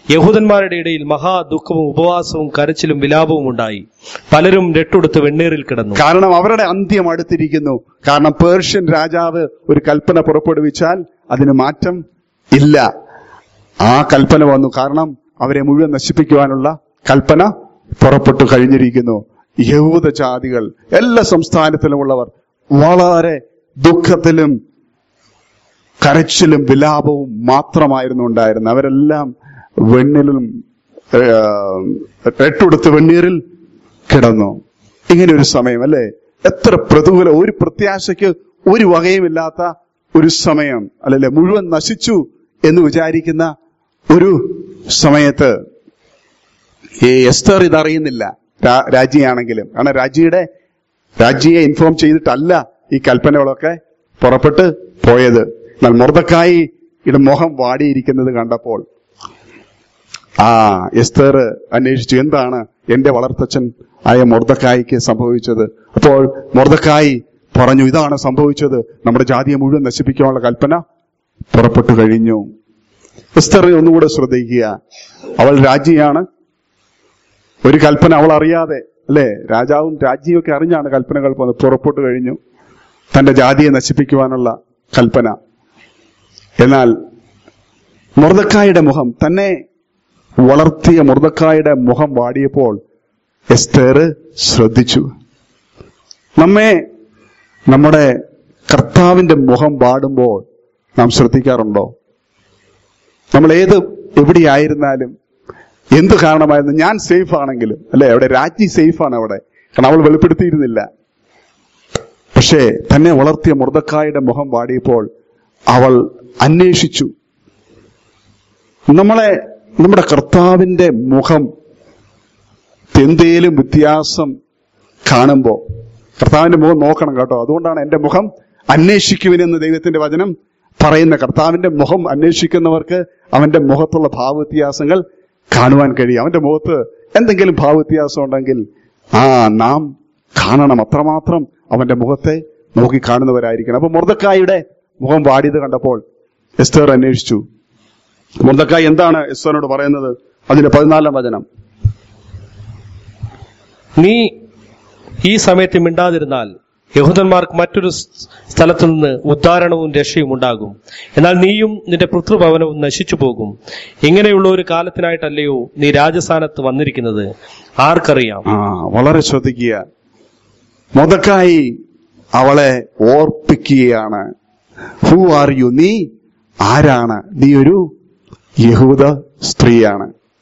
യഹൂദന്മാരുടെ ഇടയിൽ മഹാദുഃഖവും ഉപവാസവും കരച്ചിലും വിലാപവും ഉണ്ടായി. പലരും രട്ടുടുത്ത് വെണ്ണീറിൽ കിടന്നു. കാരണം അവരുടെ അന്ത്യം അടുത്തിരിക്കുന്നു. കാരണം പേർഷ്യൻ രാജാവ് ഒരു കൽപ്പന പുറപ്പെടുവിച്ചാൽ അതിന് മാറ്റം ഇല്ല. ആ കൽപ്പന വന്നു. കാരണം അവരെ മുഴുവൻ നശിപ്പിക്കുവാനുള്ള കൽപ്പന പുറപ്പെട്ടു കഴിഞ്ഞിരിക്കുന്നു. യഹൂദ ജാതികൾ എല്ലാ സംസ്ഥാനത്തിലുമുള്ളവർ വളരെ ദുഃഖത്തിലും കരച്ചിലും വിലാപവും മാത്രമായിരുന്നു ഉണ്ടായിരുന്നത്. അവരെല്ലാം വെണ്ണിലും രട്ടുടുത്ത് വെണ്ണീറിൽ കിടന്നു. ഇങ്ങനെ ഒരു സമയം അല്ലെ, എത്ര പ്രതികൂല, ഒരു പ്രത്യാശയ്ക്ക് ഒരു വകയുമില്ലാത്ത ഒരു സമയം അല്ലല്ലേ, മുഴുവൻ നശിച്ചു എന്ന് വിചാരിക്കുന്ന ഒരു സമയത്ത് ഈ എസ്തർ ഇതറിയുന്നില്ല, രാജ്ഞിയാണെങ്കിലും. കാരണം രാജ്ഞിയുടെ രാജ്ഞിയെ ഇൻഫോം ചെയ്തിട്ടല്ല ഈ കൽപ്പനകളൊക്കെ പുറപ്പെട്ട് പോയത്. എന്നാൽ മൊർദെഖായിയുടെ മുഖം വാടിയിരിക്കുന്നത് കണ്ടപ്പോൾ ആ എസ്തർ അന്വേഷിച്ചു, എന്താണ് എന്റെ വളർത്തച്ഛൻ ആയ മൊർദെഖായിക്ക് സംഭവിച്ചത്. അപ്പോൾ മൊർദെഖായി പറഞ്ഞു, ഇതാണ് സംഭവിച്ചത്, നമ്മുടെ ജാതിയെ മുഴുവൻ നശിപ്പിക്കാനുള്ള കൽപ്പന പുറപ്പെട്ടു കഴിഞ്ഞു. എസ്തർ ഒന്നുകൂടെ ശ്രദ്ധിക്കുക, അവൾ രാജ്ഞിയാണ്. ഒരു കൽപ്പന അവൾ അറിയാതെ അല്ലെ, രാജാവും രാജ്ഞിയും ഒക്കെ അറിഞ്ഞാണ് കൽപ്പനകൾ പുറപ്പെട്ടു കഴിഞ്ഞു, തന്റെ ജാതിയെ നശിപ്പിക്കുവാനുള്ള കൽപ്പന. എന്നാൽ മൊർദെഖായിയുടെ മുഖം, തന്നെ വളർത്തിയ മൊർദെഖായിയുടെ മുഖം വാടിയപ്പോൾ എസ്തർ ശ്രദ്ധിച്ചു. നമ്മെ നമ്മുടെ കർത്താവിന്റെ മുഖം വാടുമ്പോൾ നാം ശ്രദ്ധിക്കാറുണ്ടോ? നമ്മൾ ഏത് എവിടെയായിരുന്നാലും എന്ത് കാരണമായിരുന്നു, ഞാൻ സേഫ് ആണെങ്കിലും അല്ലെ, അവിടെ രാജ്ഞി സേഫാണ് അവിടെ, കാരണം അവൾ വെളിപ്പെടുത്തിയിരുന്നില്ല. പക്ഷേ തന്നെ വളർത്തിയ മൊർദെഖായിയുടെ മുഖം വാടിയപ്പോൾ അവൾ അന്വേഷിച്ചു. നമ്മളെ നമ്മുടെ കർത്താവിന്റെ മുഖം എന്തേലും വ്യത്യാസം കാണുമ്പോ കർത്താവിന്റെ മുഖം നോക്കണം കേട്ടോ. അതുകൊണ്ടാണ് എന്റെ മുഖം അന്വേഷിക്കുവിനെന്ന് ദൈവത്തിന്റെ വചനം പറയുന്ന. കർത്താവിന്റെ മുഖം അന്വേഷിക്കുന്നവർക്ക് അവന്റെ മുഖത്തുള്ള ഭാവവ്യത്യാസങ്ങൾ കാണുവാൻ കഴിയും. അവന്റെ മുഖത്ത് എന്തെങ്കിലും ഭാവവ്യത്യാസം ഉണ്ടെങ്കിൽ ആ നാം കാണണം, അത്രമാത്രം അവന്റെ മുഖത്തെ നോക്കി കാണുന്നവരായിരിക്കണം. അപ്പൊ മൊർദെഖായിയുടെ മുഖം വാടിയത് കണ്ടപ്പോൾ എസ്തർ അന്വേഷിച്ചു. മൊർദെഖായി എന്താണ് എസ്തറിനോട് പറയുന്നത്? അതിന്റെ പതിനാലാം വചനം, നീ ഈ സമയത്ത് മിണ്ടാതിരുന്നാൽ യഹൂദന്മാർക്ക് മറ്റൊരു സ്ഥലത്തു നിന്ന് ഉദ്ധാരണവും രക്ഷയും ഉണ്ടാകും. എന്നാൽ നീയും നിന്റെ പുത്രഭവനവും നശിച്ചു പോകും. ഇങ്ങനെയുള്ള ഒരു കാലത്തിനായിട്ടല്ലയോ നീ രാജസ്ഥാനത്ത് വന്നിരിക്കുന്നത്, ആർക്കറിയാം. ആ വളരെ ശ്രദ്ധിക്കുക. മൊർദെഖായി അവളെ ഓർപ്പിക്കുകയാണ്. ഹു ആർ യു, നീ ആരാണ്? നീ ഒരു യഹൂദ സ്ത്രീയാണ്.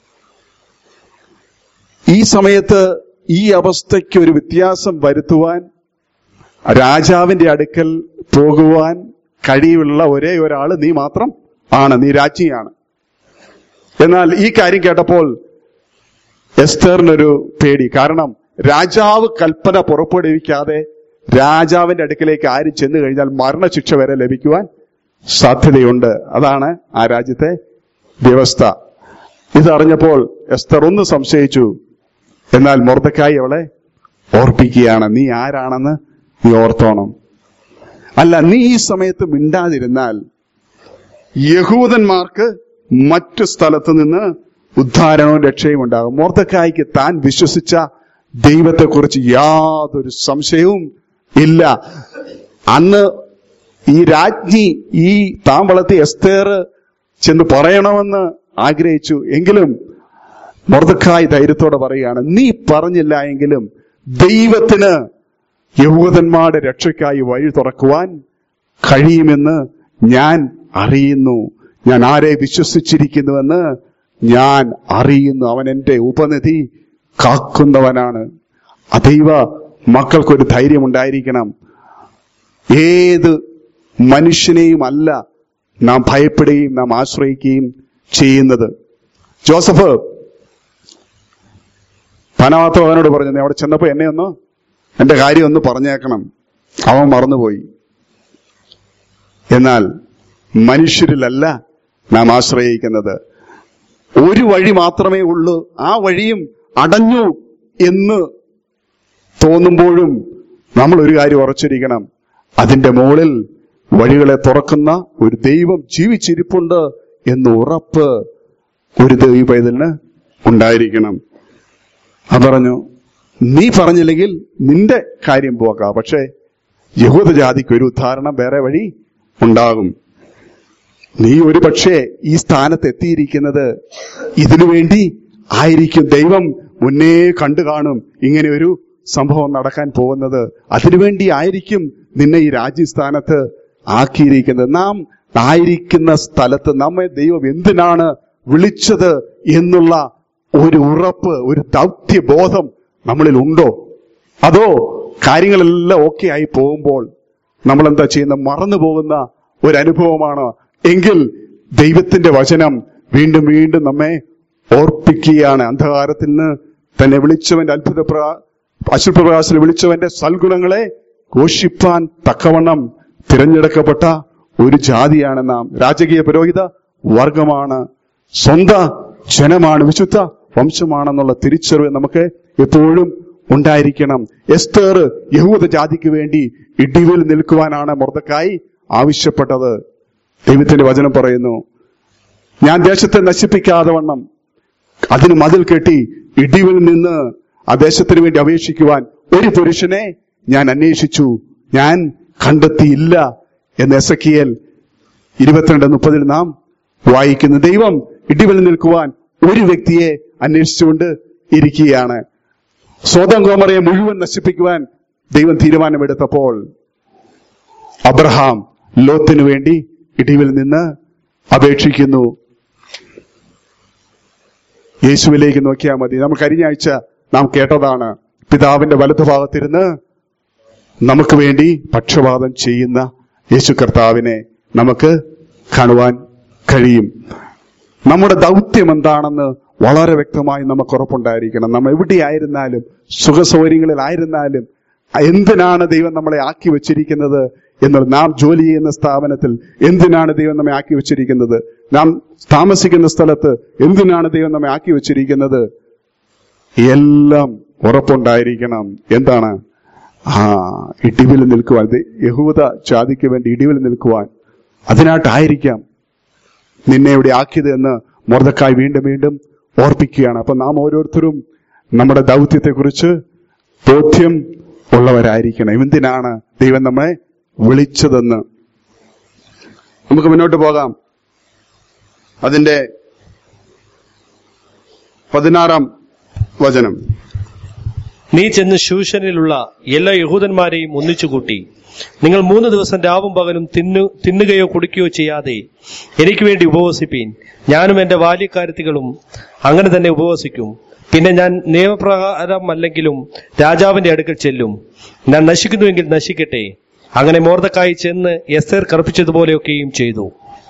ഈ സമയത്ത് ഈ അവസ്ഥയ്ക്ക് ഒരു വ്യത്യാസം വരുത്തുവാൻ രാജാവിന്റെ അടുക്കൽ പോകുവാൻ കഴിയുള്ള ഒരേ ഒരാള് നീ മാത്രം ആണ്, നീ രാജ്ഞിയാണ്. എന്നാൽ ഈ കാര്യം കേട്ടപ്പോൾ എസ്തറിനൊരു പേടി. കാരണം രാജാവ് കൽപ്പന പുറപ്പെടുവിക്കാതെ രാജാവിന്റെ അടുക്കലേക്ക് ആരും ചെന്നു കഴിഞ്ഞാൽ മരണശിക്ഷ വരെ ലഭിക്കുവാൻ സാധ്യതയുണ്ട്. അതാണ് ആ രാജ്യത്തെ വ്യവസ്ഥ. ഇതറിഞ്ഞപ്പോൾ എസ്തർ ഒന്ന് സംശയിച്ചു. എന്നാൽ മൊർദെഖായി അവളെ ഓർപ്പിക്കുകയാണ്, നീ ആരാണെന്ന് നീ ഓർത്തോണം. അല്ല, നീ ഈ സമയത്ത് മിണ്ടാതിരുന്നാൽ യഹൂദന്മാർക്ക് മറ്റു സ്ഥലത്ത് നിന്ന് ഉദ്ധാരണവും രക്ഷയും ഉണ്ടാകും. മൊർദെഖായിക്ക് താൻ വിശ്വസിച്ച ദൈവത്തെക്കുറിച്ച് യാതൊരു സംശയവും ഇല്ല. അന്ന് ഈ രാജ്ഞി ഈ താൻ വളർത്തിയ എസ്തേർ ചെന്ന് പറയണമെന്ന് ആഗ്രഹിച്ചു. എങ്കിലും മൊർദെഖായി ധൈര്യത്തോടെ പറയുകയാണ്, നീ പറഞ്ഞില്ല എങ്കിലും ദൈവത്തിന് യഹൂദന്മാരുടെ രക്ഷയ്ക്കായി വഴി തുറക്കുവാൻ കഴിയുമെന്ന് ഞാൻ അറിയുന്നു. ഞാൻ ആരെ വിശ്വസിച്ചിരിക്കുന്നുവെന്ന് ഞാൻ അറിയുന്നു. അവൻ എന്റെ ഉപനിധി കാക്കുന്നവനാണ്. ദൈവ മക്കൾക്കൊരു ധൈര്യം ഉണ്ടായിരിക്കണം. ഏത് മനുഷ്യനെയും അല്ല നാം ഭയപ്പെടുകയും നാം ആശ്രയിക്കുകയും ചെയ്യുന്നത്. ജോസഫ് പനവാത്ത അവനോട് പറഞ്ഞു, നീ അവിടെ ചെന്നപ്പോ എന്നെ ഒന്ന് എന്റെ കാര്യം ഒന്ന് പറഞ്ഞേക്കണം. അവൻ മറന്നുപോയി. എന്നാൽ മനുഷ്യരിലല്ല നാം ആശ്രയിക്കുന്നത്. ഒരു വഴി മാത്രമേ ഉള്ളൂ, ആ വഴിയും അടഞ്ഞു എന്ന് തോന്നുമ്പോഴും നമ്മൾ ഒരു കാര്യം ഉറച്ചിരിക്കണം, അതിന്റെ മുകളിൽ വഴികളെ തുറക്കുന്ന ഒരു ദൈവം ജീവിച്ചിരിപ്പുണ്ട് എന്ന് ഉറപ്പ് ഒരു ദേവി പൈതലിന് ഉണ്ടായിരിക്കണം. ആ പറഞ്ഞു, നീ പറഞ്ഞില്ലെങ്കിൽ നിന്റെ കാര്യം പോക്കാം, പക്ഷേ യഹൂദ ജാതിക്ക് ഒരു ഉദ്ധാരണം വേറെ വഴി ഉണ്ടാകും. നീ ഒരു പക്ഷേ ഈ സ്ഥാനത്ത് എത്തിയിരിക്കുന്നത് ഇതിനു വേണ്ടി ആയിരിക്കും. ദൈവം മുന്നേ കണ്ടു കാണും ഇങ്ങനെ ഒരു സംഭവം നടക്കാൻ പോകുന്നത്. അതിനുവേണ്ടി ആയിരിക്കും നിന്നെ ഈ രാജ്യസ്ഥാനത്ത് ആക്കിയിരിക്കുന്നത്. നാം ആയിരിക്കുന്ന സ്ഥലത്ത് നമ്മെ ദൈവം എന്തിനാണ് വിളിച്ചത് എന്നുള്ള ഒരു ഉറപ്പ്, ഒരു ദൗത്യബോധം നമ്മളിൽ ഉണ്ടോ? അതോ കാര്യങ്ങളെല്ലാം ഓക്കെ ആയി പോകുമ്പോൾ നമ്മൾ എന്താ ചെയ്യുന്ന, മറന്നു പോകുന്ന ഒരു അനുഭവമാണോ? എങ്കിൽ ദൈവത്തിന്റെ വചനം വീണ്ടും വീണ്ടും നമ്മെ ഓർപ്പിക്കുകയാണ്. അന്ധകാരത്തിൽ നിന്ന് തന്നെ വിളിച്ചവന്റെ അത്ഭുത അശ്വപ്രകാശത്തിൽ വിളിച്ചവന്റെ സൽഗുണങ്ങളെ ഘോഷിപ്പാൻ തക്കവണ്ണം തിരഞ്ഞെടുക്കപ്പെട്ട ഒരു ജാതിയാണ് നാം. രാജകീയ പുരോഹിത വർഗമാണ്, സ്വന്ത ജനമാണ്, വിശുദ്ധ വംശമാണെന്നുള്ള തിരിച്ചറിവ് നമുക്ക് എപ്പോഴും ഉണ്ടായിരിക്കണം. എസ്തേർ യഹൂദ ജാതിക്ക് വേണ്ടി ഇടിവിൽ നിൽക്കുവാനാണ് മൊർദെഖായി ആവശ്യപ്പെട്ടത്. ദൈവത്തിന്റെ വചനം പറയുന്നു, ഞാൻ ദേശത്തെ നശിപ്പിക്കാതെ വണ്ണം അതിന് മതിൽ കെട്ടി ഇടിവിൽ നിന്ന് ആ ദേശത്തിന് വേണ്ടി അപേക്ഷിക്കുവാൻ ഒരു പുരുഷനെ ഞാൻ അന്വേഷിച്ചു, ഞാൻ കണ്ടെത്തിയില്ല എന്ന് എസെക്കിയേൽ ഇരുപത്തിരണ്ട് മുപ്പതിൽ നാം വായിക്കുന്നു. ദൈവം ഇടിവിൽ നിൽക്കുവാൻ ഒരു വ്യക്തിയെ അന്വേഷിച്ചുകൊണ്ട് ഇരിക്കുകയാണ്. സോദോം ഗോമോറയെ മുഴുവൻ നശിപ്പിക്കുവാൻ ദൈവം തീരുമാനമെടുത്തപ്പോൾ അബ്രഹാം ലോത്തിനു വേണ്ടി ഇടിവിൽ നിന്ന് അപേക്ഷിക്കുന്നു. യേശുവിലേക്ക് നോക്കിയാൽ മതി. നമ്മൾ കഴിഞ്ഞ ആഴ്ച നാം കേട്ടതാണ്, പിതാവിന്റെ വലതുഭാഗത്തിരുന്ന് നമുക്ക് വേണ്ടി പക്ഷപാതം ചെയ്യുന്ന യേശു കർത്താവിനെ നമുക്ക് കാണുവാൻ കഴിയും. നമ്മുടെ ദൗത്യം എന്താണെന്ന് വളരെ വ്യക്തമായി നമുക്ക് ഉറപ്പുണ്ടായിരിക്കണം. നമ്മൾ എവിടെയായിരുന്നാലും, സുഖസൗകര്യങ്ങളിലായിരുന്നാലും, എന്തിനാണ് ദൈവം നമ്മളെ ആക്കി വെച്ചിരിക്കുന്നത് എന്നുള്ളത്, നാം ജോലി ചെയ്യുന്ന സ്ഥാപനത്തിൽ എന്തിനാണ് ദൈവം നമ്മെ ആക്കി വെച്ചിരിക്കുന്നത്, നാം താമസിക്കുന്ന സ്ഥലത്ത് എന്തിനാണ് ദൈവം നമ്മെ ആക്കി വെച്ചിരിക്കുന്നത്, എല്ലാം ഉറപ്പുണ്ടായിരിക്കണം. എന്താണ്? ആ ഇടിവിൽ നിൽക്കുവാൻ, യഹൂദ ജാതിക്ക് വേണ്ടി ഇടിവിൽ നിൽക്കുവാൻ, അതിനായിട്ടായിരിക്കാം നിന്നെ ഇവിടെ ആക്കിയത് എന്ന് മൊർദെഖായി വീണ്ടും വീണ്ടും ഓർപ്പിക്കുകയാണ്. അപ്പൊ നാം ഓരോരുത്തരും നമ്മുടെ ദൗത്യത്തെക്കുറിച്ച് ബോധ്യം ഉള്ളവരായിരിക്കണം. എന്തിനാണ് ദൈവം നമ്മെ വിളിച്ചതെന്ന്. നമുക്ക് മുന്നോട്ട് പോകാം. അതിന്റെ പതിനാറാം വചനം, നീ ചെന്ന് ശൂശനിലുള്ള എല്ലാ യഹൂദന്മാരെയും ഒന്നിച്ചുകൂട്ടി നിങ്ങൾ മൂന്ന് ദിവസം രാവും പകലും തിന്നു തിന്നുകയോ കുടിക്കുകയോ ചെയ്യാതെ എനിക്ക് വേണ്ടി ഉപവസിപ്പീൻ. ഞാനും എന്റെ ബാല്യക്കാരത്തികളും അങ്ങനെ തന്നെ ഉപവസിക്കും. പിന്നെ ഞാൻ നിയമപ്രകാരമല്ലെങ്കിലും രാജാവിന്റെ അടുക്കൽ ചെല്ലും. ഞാൻ നശിക്കുന്നുവെങ്കിൽ നശിക്കട്ടെ. അങ്ങനെ മൊർദെഖായി ചെന്ന് എസ്തേർ കൽപ്പിച്ചതുപോലെയൊക്കെയും ചെയ്തു.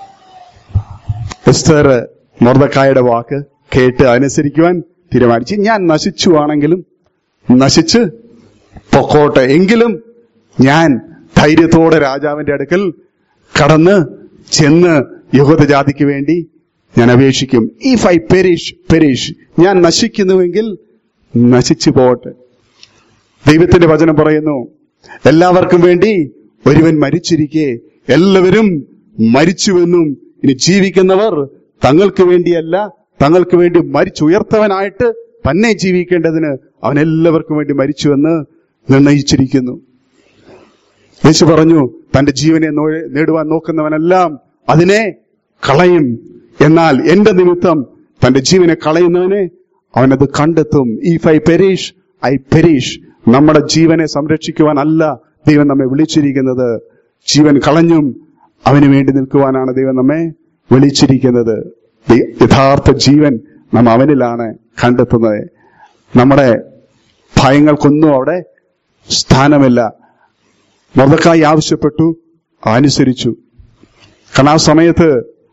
എസ്തേർ മൊർദെഖായിയുടെ വാക്ക് കേട്ട് അനുസരിക്കുവാൻ തീരുമാനിച്ചു. ഞാൻ നശിച്ചു ആണെങ്കിലും നശിച്ച് പൊക്കോട്ടെ, എങ്കിലും ഞാൻ ധൈര്യത്തോടെ രാജാവിന്റെ അടുക്കൽ കടന്ന് ചെന്ന് യഹൂദ ജാതിക്ക് വേണ്ടി ഞാൻ അപേക്ഷിക്കും. ഇഫ് ഐ പെരിഷ് പെരിഷ്, ഞാൻ നശിക്കുന്നുവെങ്കിൽ നശിച്ചു പോകട്ടെ. ദൈവത്തിന്റെ വചനം പറയുന്നു, എല്ലാവർക്കും വേണ്ടി ഒരുവൻ മരിച്ചിരിക്കെ എല്ലാവരും മരിച്ചുവെന്നും ഇനി ജീവിക്കുന്നവർ തങ്ങൾക്ക് വേണ്ടിയല്ല, തങ്ങൾക്ക് വേണ്ടി മരിച്ചുയർത്തവനായിട്ട് തന്നെ ജീവിക്കേണ്ടതിന് അവൻ എല്ലാവർക്കും വേണ്ടി മരിച്ചുവെന്ന് നിർണയിച്ചിരിക്കുന്നു. യേശു പറഞ്ഞു, തന്റെ ജീവനെ നേടുവാൻ നോക്കുന്നവനെല്ലാം അതിനെ കളയും, എന്നാൽ എന്റെ നിമിത്തം തന്റെ ജീവനെ കളയുന്നവനെ അവനത് കണ്ടെത്തും. If I perish I perish. നമ്മുടെ ജീവനെ സംരക്ഷിക്കുവാൻ അല്ല ദൈവം നമ്മെ വിളിച്ചിരിക്കുന്നത്. ജീവൻ കളഞ്ഞും അവന് വേണ്ടി നിൽക്കുവാനാണ് ദൈവം നമ്മെ വിളിച്ചിരിക്കുന്നത്. യഥാർത്ഥ ജീവൻ നാം അവനിലാണ് കണ്ടെത്തുന്നത്. നമ്മുടെ ഭയങ്ങൾക്കൊന്നും അവിടെ സ്ഥാനമില്ല. മൊർദെഖായി ആവശ്യപ്പെട്ടു, അനുസരിച്ചു. കാരണം ആ സമയത്ത്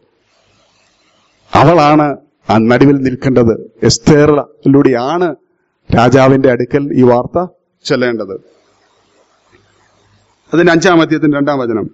അവളാണ് ആ നടുവിൽ നിൽക്കേണ്ടത്. എസ്തേറിലൂടെയാണ് രാജാവിന്റെ അടുക്കൽ ഈ വാർത്ത ചെല്ലേണ്ടത്. അതിന്റെ അഞ്ചാം അധ്യായത്തിന്റെ രണ്ടാം വചനം,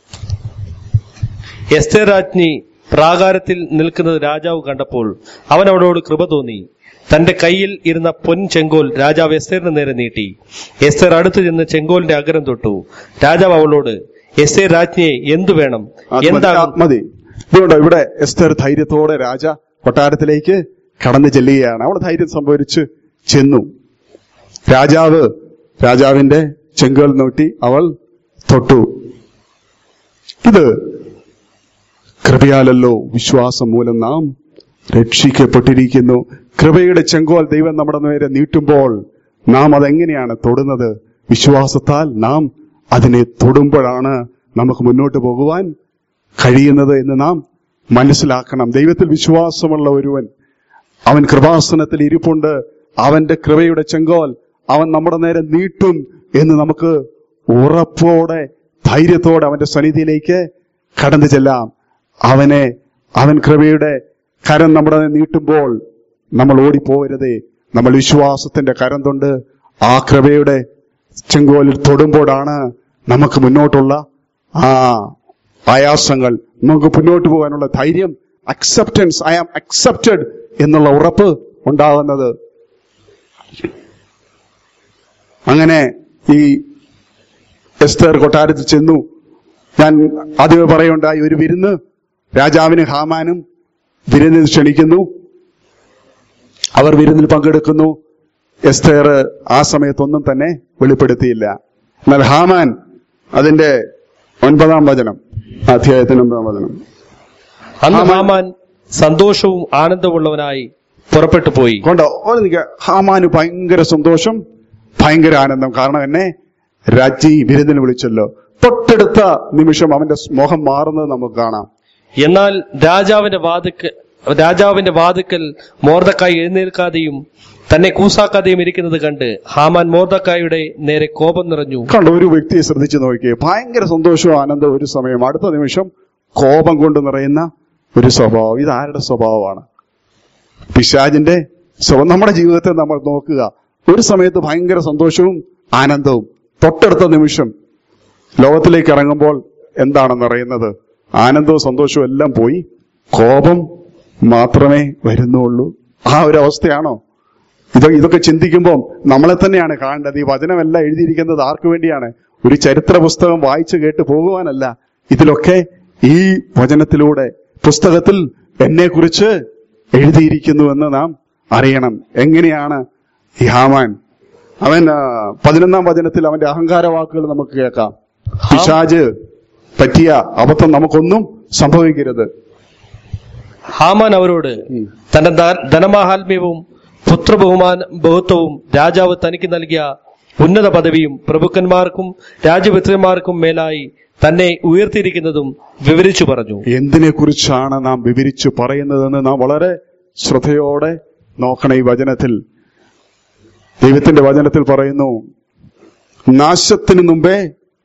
എസ്തേർ രാജ്ഞി പ്രാകാരത്തിൽ നിൽക്കുന്നത് രാജാവ് കണ്ടപ്പോൾ അവൻ അവളോട് കൃപ തോന്നി. തന്റെ കയ്യിൽ ഇരുന്ന പൊൻ ചെങ്കോൽ രാജാവ് എസ്തേറിന് നേരെ നീട്ടി. എസ്തേർ അടുത്ത് ചെന്ന് ചെങ്കോലിന്റെ അഗ്രം തൊട്ടു. രാജാവ് അവളോട്, എസ്തേർ രാജ്ഞിയെ എന്തു വേണം? എന്താ മതി. ഇതുകൊണ്ട് ഇവിടെ എസ്തേർ ധൈര്യത്തോടെ രാജ കൊട്ടാരത്തിലേക്ക് കടന്നു ചെല്ലുകയാണ്. അവൾ ധൈര്യം സംഭരിച്ച് ചെന്നു. രാജാവ് രാജാവിന്റെ ചെങ്കോൽ നോട്ടി അവൾ തൊട്ടു. ഇത് കൃപയാലല്ലോ വിശ്വാസം മൂലം നാം രക്ഷിക്കപ്പെട്ടിരിക്കുന്നു. കൃപയുടെ ചെങ്കോൽ ദൈവം നമ്മുടെ നേരെ നീട്ടുമ്പോൾ നാം അതെങ്ങനെയാണ് തൊടുന്നത്? വിശ്വാസത്താൽ നാം അതിനെ തൊടുമ്പോഴാണ് നമുക്ക് മുന്നോട്ട് പോകുവാൻ കഴിയുന്നത് എന്ന് നാം മനസ്സിലാക്കണം. ദൈവത്തിൽ വിശ്വാസമുള്ള ഒരുവൻ, അവൻ കൃപാസനത്തിൽ ഇരിപ്പുണ്ട്. അവന്റെ കൃപയുടെ ചെങ്കോൽ അവൻ നമ്മുടെ നേരെ നീട്ടും എന്ന് നമുക്ക് ഉറപ്പോടെ ധൈര്യത്തോടെ അവന്റെ സന്നിധിയിലേക്ക് കടന്നു ചെല്ലാം. അവനെ അവൻ കൃപയുടെ കരം നമ്മുടെ നീട്ടുമ്പോൾ നമ്മൾ ഓടിപ്പോകരുതേ. നമ്മൾ വിശ്വാസത്തിന്റെ കരം തൊണ്ട് ആ കൃപയുടെ ചെങ്കോലിൽ തൊടുമ്പോഴാണ് നമുക്ക് മുന്നോട്ടുള്ള ആ ആയാസങ്ങൾ, നമുക്ക് മുന്നോട്ട് പോകാനുള്ള ധൈര്യം, അക്സെപ്റ്റൻസ്, ഐ ആം അക്സെപ്റ്റഡ് എന്നുള്ള ഉറപ്പ് ഉണ്ടാകുന്നത്. അങ്ങനെ ഈ എസ്തർ കൊട്ടാരത്തിൽ ചെന്നു. ഞാൻ ആദ്യമേ പറയുണ്ടായി, ഒരു വിരുന്ന് രാജാവിന് ഹാമാനും വിരുന്നിൽ ക്ഷണിക്കുന്നു. അവർ വിരുന്നിൽ പങ്കെടുക്കുന്നു. എസ്തർ ആ സമയത്തൊന്നും തന്നെ വെളിപ്പെടുത്തിയില്ല. എന്നാൽ ഹാമാൻ അതിന്റെ ഒൻപതാം വചനം, അധ്യായത്തിന് ഒൻപതാം വചനം. അന്ന് ഹാമാൻ സന്തോഷവും ആനന്ദമുള്ളവനായി പുറപ്പെട്ടു പോയി. കൊണ്ടോ ഹാമാന് ഭയങ്കര സന്തോഷം, ഭയങ്കര ആനന്ദം. കാരണം എന്നെ രാജ്ഞി വിരുന്നിന് വിളിച്ചല്ലോ. തൊട്ടടുത്ത നിമിഷം അവന്റെ മോഹം മാറുന്നത് നമുക്ക് കാണാം. എന്നാൽ രാജാവിന്റെ വാതുക്കൽ രാജാവിന്റെ വാതുക്കൽ മോർദെഖായി എഴുന്നേൽക്കാതെയും തന്നെ കൂസാക്കാതെയും ഇരിക്കുന്നത് കണ്ട് ഹാമാൻ മോർദെഖായിയുടെ നേരെ കോപം നിറഞ്ഞു. കണ്ടോ, ഒരു വ്യക്തിയെ ശ്രദ്ധിച്ചു നോക്കിയേ. ഭയങ്കര സന്തോഷവും ആനന്ദവും ഒരു സമയം, അടുത്ത നിമിഷം കോപം കൊണ്ട് നിറയുന്ന ഒരു സ്വഭാവം. ഇത് ആരുടെ സ്വഭാവമാണ്? പിശാചിന്റെ സ്വഭാവം. നമ്മുടെ ജീവിതത്തെ നമ്മൾ നോക്കുക. ഒരു സമയത്ത് ഭയങ്കര സന്തോഷവും ആനന്ദവും, തൊട്ടടുത്ത നിമിഷം ലോകത്തിലേക്ക് ഇറങ്ങുമ്പോൾ എന്താണ് നിറയുന്നത്? ആനന്ദവും സന്തോഷവും എല്ലാം പോയി കോപം മാത്രമേ വരുന്നുള്ളൂ. ആ ഒരു അവസ്ഥയാണോ? ഇത് ഇതൊക്കെ ചിന്തിക്കുമ്പോൾ നമ്മളെ തന്നെയാണ് കാണേണ്ടത്. ഈ വചനമെല്ലാം എഴുതിയിരിക്കുന്നത് ആർക്കു വേണ്ടിയാണ്? ഒരു ചരിത്ര പുസ്തകം വായിച്ചു കേട്ട് പോകുവാനല്ല. ഇതിലൊക്കെ ഈ വചനത്തിലൂടെ പുസ്തകത്തിൽ എന്നെ കുറിച്ച് എഴുതിയിരിക്കുന്നുവെന്ന് നാം അറിയണം. എങ്ങനെയാണ് ഈ ഹാമാൻ? അവൻ പതിനൊന്നാം വചനത്തിൽ അവന്റെ അഹങ്കാര വാക്കുകൾ നമുക്ക് കേൾക്കാം. പിശാച് പറ്റിയ അബദ്ധം നമുക്കൊന്നും സംഭവിക്കരുത്. ഹാമാൻ അവരോട്, തന്റെ ധനമാഹാത്മ്യവും പുത്രബഹുമാന ബഹുത്വവും രാജാവ് തനിക്ക് നൽകിയ ഉന്നത പദവിയും പ്രഭുക്കന്മാർക്കും രാജപുത്രന്മാർക്കും മേലായി തന്നെ ഉയർത്തിയിരിക്കുന്നതും വിവരിച്ചു പറഞ്ഞു. എന്തിനെ കുറിച്ചാണ് നാം വിവരിച്ചു പറയുന്നതെന്ന് നാം വളരെ ശ്രദ്ധയോടെ നോക്കണം. ഈ വചനത്തിൽ, ദൈവത്തിന്റെ വചനത്തിൽ പറയുന്നു, നാശത്തിന് മുമ്പേ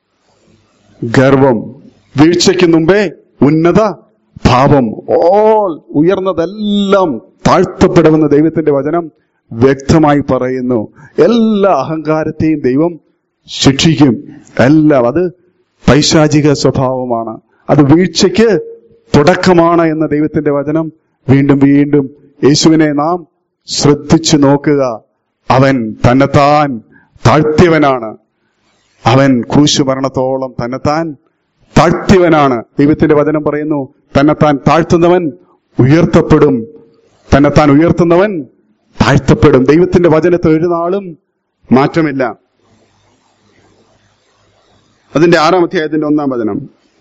ഗർവം, വീഴ്ചയ്ക്ക് മുമ്പേ ഉന്നത ഭാവം. ഓൾ ഉയർന്നതെല്ലാം താഴ്ത്തപ്പെടുമെന്ന് ദൈവത്തിന്റെ വചനം വ്യക്തമായി പറയുന്നു. എല്ലാ അഹങ്കാരത്തെയും ദൈവം ശിക്ഷിക്കും. എല്ലാം അത് പൈശാചിക സ്വഭാവമാണ്. അത് വീഴ്ചയ്ക്ക് തുടക്കമാണ് എന്ന ദൈവത്തിന്റെ വചനം വീണ്ടും വീണ്ടും. യേശുവിനെ നാം ശ്രദ്ധിച്ചു നോക്കുക. അവൻ തന്നെത്താൻ താഴ്ത്തിയവനാണ്. അവൻ ക്രൂശുമരണത്തോളം തന്നെത്താൻ താഴ്ത്തിയവനാണ്. ദൈവത്തിന്റെ വചനം പറയുന്നു, തന്നെത്താൻ താഴ്ത്തുന്നവൻ ഉയർത്തപ്പെടും, തന്നെത്താൻ ഉയർത്തുന്നവൻ താഴ്ത്തപ്പെടും. ദൈവത്തിന്റെ വചനത്തിൽ ഒരു നാളും മാറ്റമില്ല. അതിന്റെ ആറാം അധ്യായത്തിന്റെ ഒന്നാം വചനം.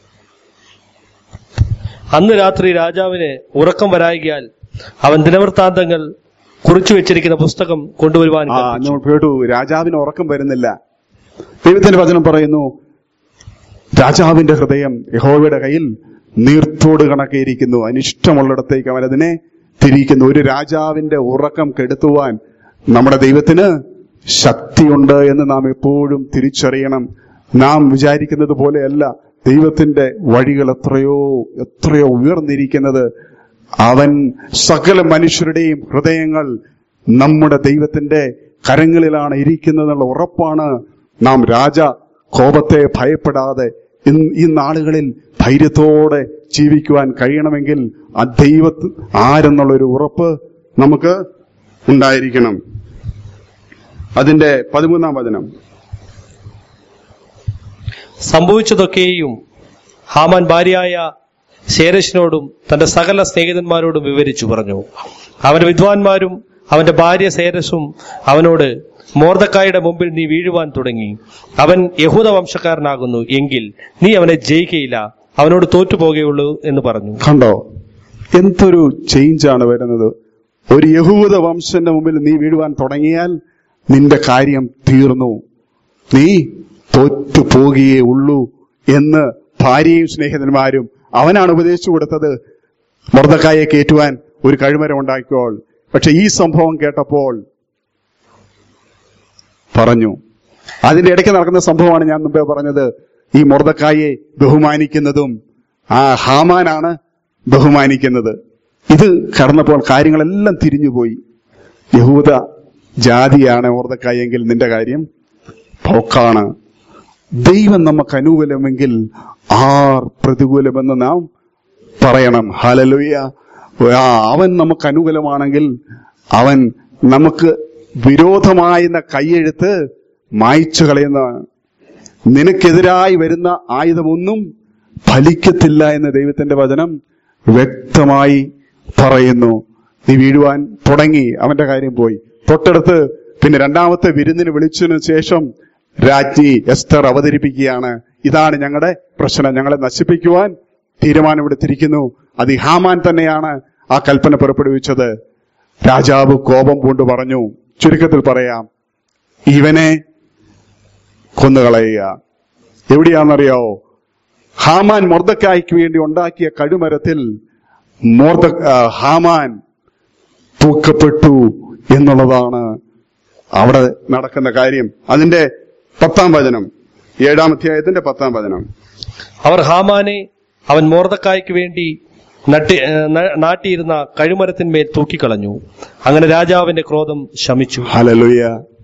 അന്ന് രാത്രി രാജാവിന് ഉറക്കം വരായികയാൽ അവൻ ദിനവൃത്താന്തങ്ങൾ കുറിച്ചു വെച്ചിരിക്കുന്ന പുസ്തകം കൊണ്ടുവരുവാൻ നമ്മൾ കേട്ടു. രാജാവിന് ഉറക്കം വരുന്നില്ല. ദൈവത്തിന്റെ വചനം പറയുന്നു, രാജാവിന്റെ ഹൃദയം യഹോവയുടെ കയ്യിൽ നീർത്തോട് കണക്കിയിരിക്കുന്നു. അനിഷ്ടമുള്ളിടത്തേക്ക് അവൻ അതിനെ തിരിക്കുന്നു. ഒരു രാജാവിന്റെ ഉറക്കം കെടുത്തുവാൻ നമ്മുടെ ദൈവത്തിന് ശക്തിയുണ്ട് എന്ന് നാം എപ്പോഴും തിരിച്ചറിയണം. നാം വിചാരിക്കുന്നത് പോലെയല്ല ദൈവത്തിന്റെ വഴികൾ. എത്രയോ എത്രയോ ഉയർന്നിരിക്കുന്നത്. അവൻ സകല മനുഷ്യരുടെയും ഹൃദയങ്ങൾ നമ്മുടെ ദൈവത്തിന്റെ കരങ്ങളിലാണ് ഇരിക്കുന്നതെന്നുള്ള ഉറപ്പാണ്. നാം രാജ കോപത്തെ ഭയപ്പെടാതെ ഈ നാളുകളിൽ ധൈര്യത്തോടെ ജീവിക്കുവാൻ കഴിയണമെങ്കിൽ ആ ദൈവത്ത് ആരെന്നുള്ളൊരു ഉറപ്പ് നമുക്ക് ഉണ്ടായിരിക്കണം. അതിന്റെ പതിമൂന്നാം വചനം. സംഭവിച്ചതൊക്കെയും ഹാമാൻ ഭാര്യയായ ശേരശിനോടും തന്റെ സകല സ്നേഹിതന്മാരോടും വിവരിച്ചു പറഞ്ഞു. അവന്റെ വിദ്വാൻമാരും അവന്റെ ഭാര്യ ശേരശും അവനോട്, മൊർദെഖായിയുടെ മുമ്പിൽ നീ വീഴുവാൻ തുടങ്ങി. അവൻ യഹൂദ വംശക്കാരനാകുന്നു എങ്കിൽ നീ അവനെ ജയിക്കയില്ല, അവനോട് തോറ്റുപോകുകയുള്ളൂ എന്ന് പറഞ്ഞു. കണ്ടോ, എന്തൊരു ചേഞ്ചാണ് വരുന്നത്. ഒരു യഹൂദ വംശന്റെ മുമ്പിൽ നീ വീഴുവാൻ തുടങ്ങിയാൽ നിന്റെ കാര്യം തീർന്നു, നീ തോറ്റു പോകുകയേ ഉള്ളൂ എന്ന് ഭാര്യയും സ്നേഹിതന്മാരും അവനാണ് ഉപദേശിച്ചു കൊടുത്തത്. മൊർദെഖായിയെ കയറ്റുവാൻ ഒരു കഴുമരം ഉണ്ടാക്കിയോൾ. പക്ഷെ ഈ സംഭവം കേട്ടപ്പോൾ പറഞ്ഞു, അതിന്റെ ഇടയ്ക്ക് നടക്കുന്ന സംഭവമാണ് ഞാൻ മുമ്പേ പറഞ്ഞത്. ഈ മൊർദെഖായിയെ ബഹുമാനിക്കുന്നതും ആ ഹാമാനാണ് ബഹുമാനിക്കുന്നത്. ഇത് കടന്നപ്പോൾ കാര്യങ്ങളെല്ലാം തിരിഞ്ഞുപോയി. യഹൂദ ജാതിയാണ് മൊർദെഖായി എങ്കിൽ നിന്റെ കാര്യം പോക്കാണ്. ദൈവം നമുക്ക് അനുകൂലമെങ്കിൽ ആർ പ്രതികൂലമെന്ന് നാം പറയണം. ഹല്ലേലൂയ. അവൻ നമുക്ക് അനുകൂലമാണെങ്കിൽ അവൻ നമുക്ക് വിരോധമായിരുന്ന കൈയെഴുത്ത് മായ്ച്ചു കളയുന്നതാണ്. നിനക്കെതിരായി വരുന്ന ആയുധമൊന്നും ഫലിക്കത്തില്ല എന്ന് ദൈവത്തിന്റെ വചനം വ്യക്തമായി പറയുന്നു. നീ വീഴുവാൻ തുടങ്ങി, അവന്റെ കാര്യം പോയി. തൊട്ടടുത്ത് പിന്നെ രണ്ടാമത്തെ വിരുന്നിന് വിളിച്ചതിനു ശേഷം രാജ്ഞി എസ്തർ അവതരിപ്പിക്കുകയാണ്, ഇതാണ് ഞങ്ങളുടെ പ്രശ്നം, ഞങ്ങളെ നശിപ്പിക്കുവാൻ തീരുമാനമെടുത്തിരിക്കുന്നു. അത് ഹാമാൻ തന്നെയാണ് ആ കൽപ്പന പുറപ്പെടുവിച്ചത്. രാജാവ് കോപം പൂണ്ട് പറഞ്ഞു, ചുരുക്കത്തിൽ പറയാം, ഇവനെ കൊന്നുകളയുക. എവിടെയാണെന്നറിയാവോ? ഹാമാൻ മൊർദെഖായിക്ക് വേണ്ടി ഉണ്ടാക്കിയ കഴുമരത്തിൽ മൊർദ ഹാമാൻ തൂക്കപ്പെട്ടു എന്നുള്ളതാണ് അവിടെ നടക്കുന്ന കാര്യം. അതിന്റെ പത്താം വചനം, ഏഴാം അധ്യായത്തിന്റെ പത്താം വചനം. അവർ ഹാമാനെ അവൻ മൊർദെഖായിക്ക് വേണ്ടി നട്ടി നാട്ടിയിരുന്ന കഴുമരത്തിന്മേൽ തൂക്കിക്കളഞ്ഞു. അങ്ങനെ രാജാവിന്റെ ക്രോധം ശമിച്ചു. ഹല്ലേലൂയ.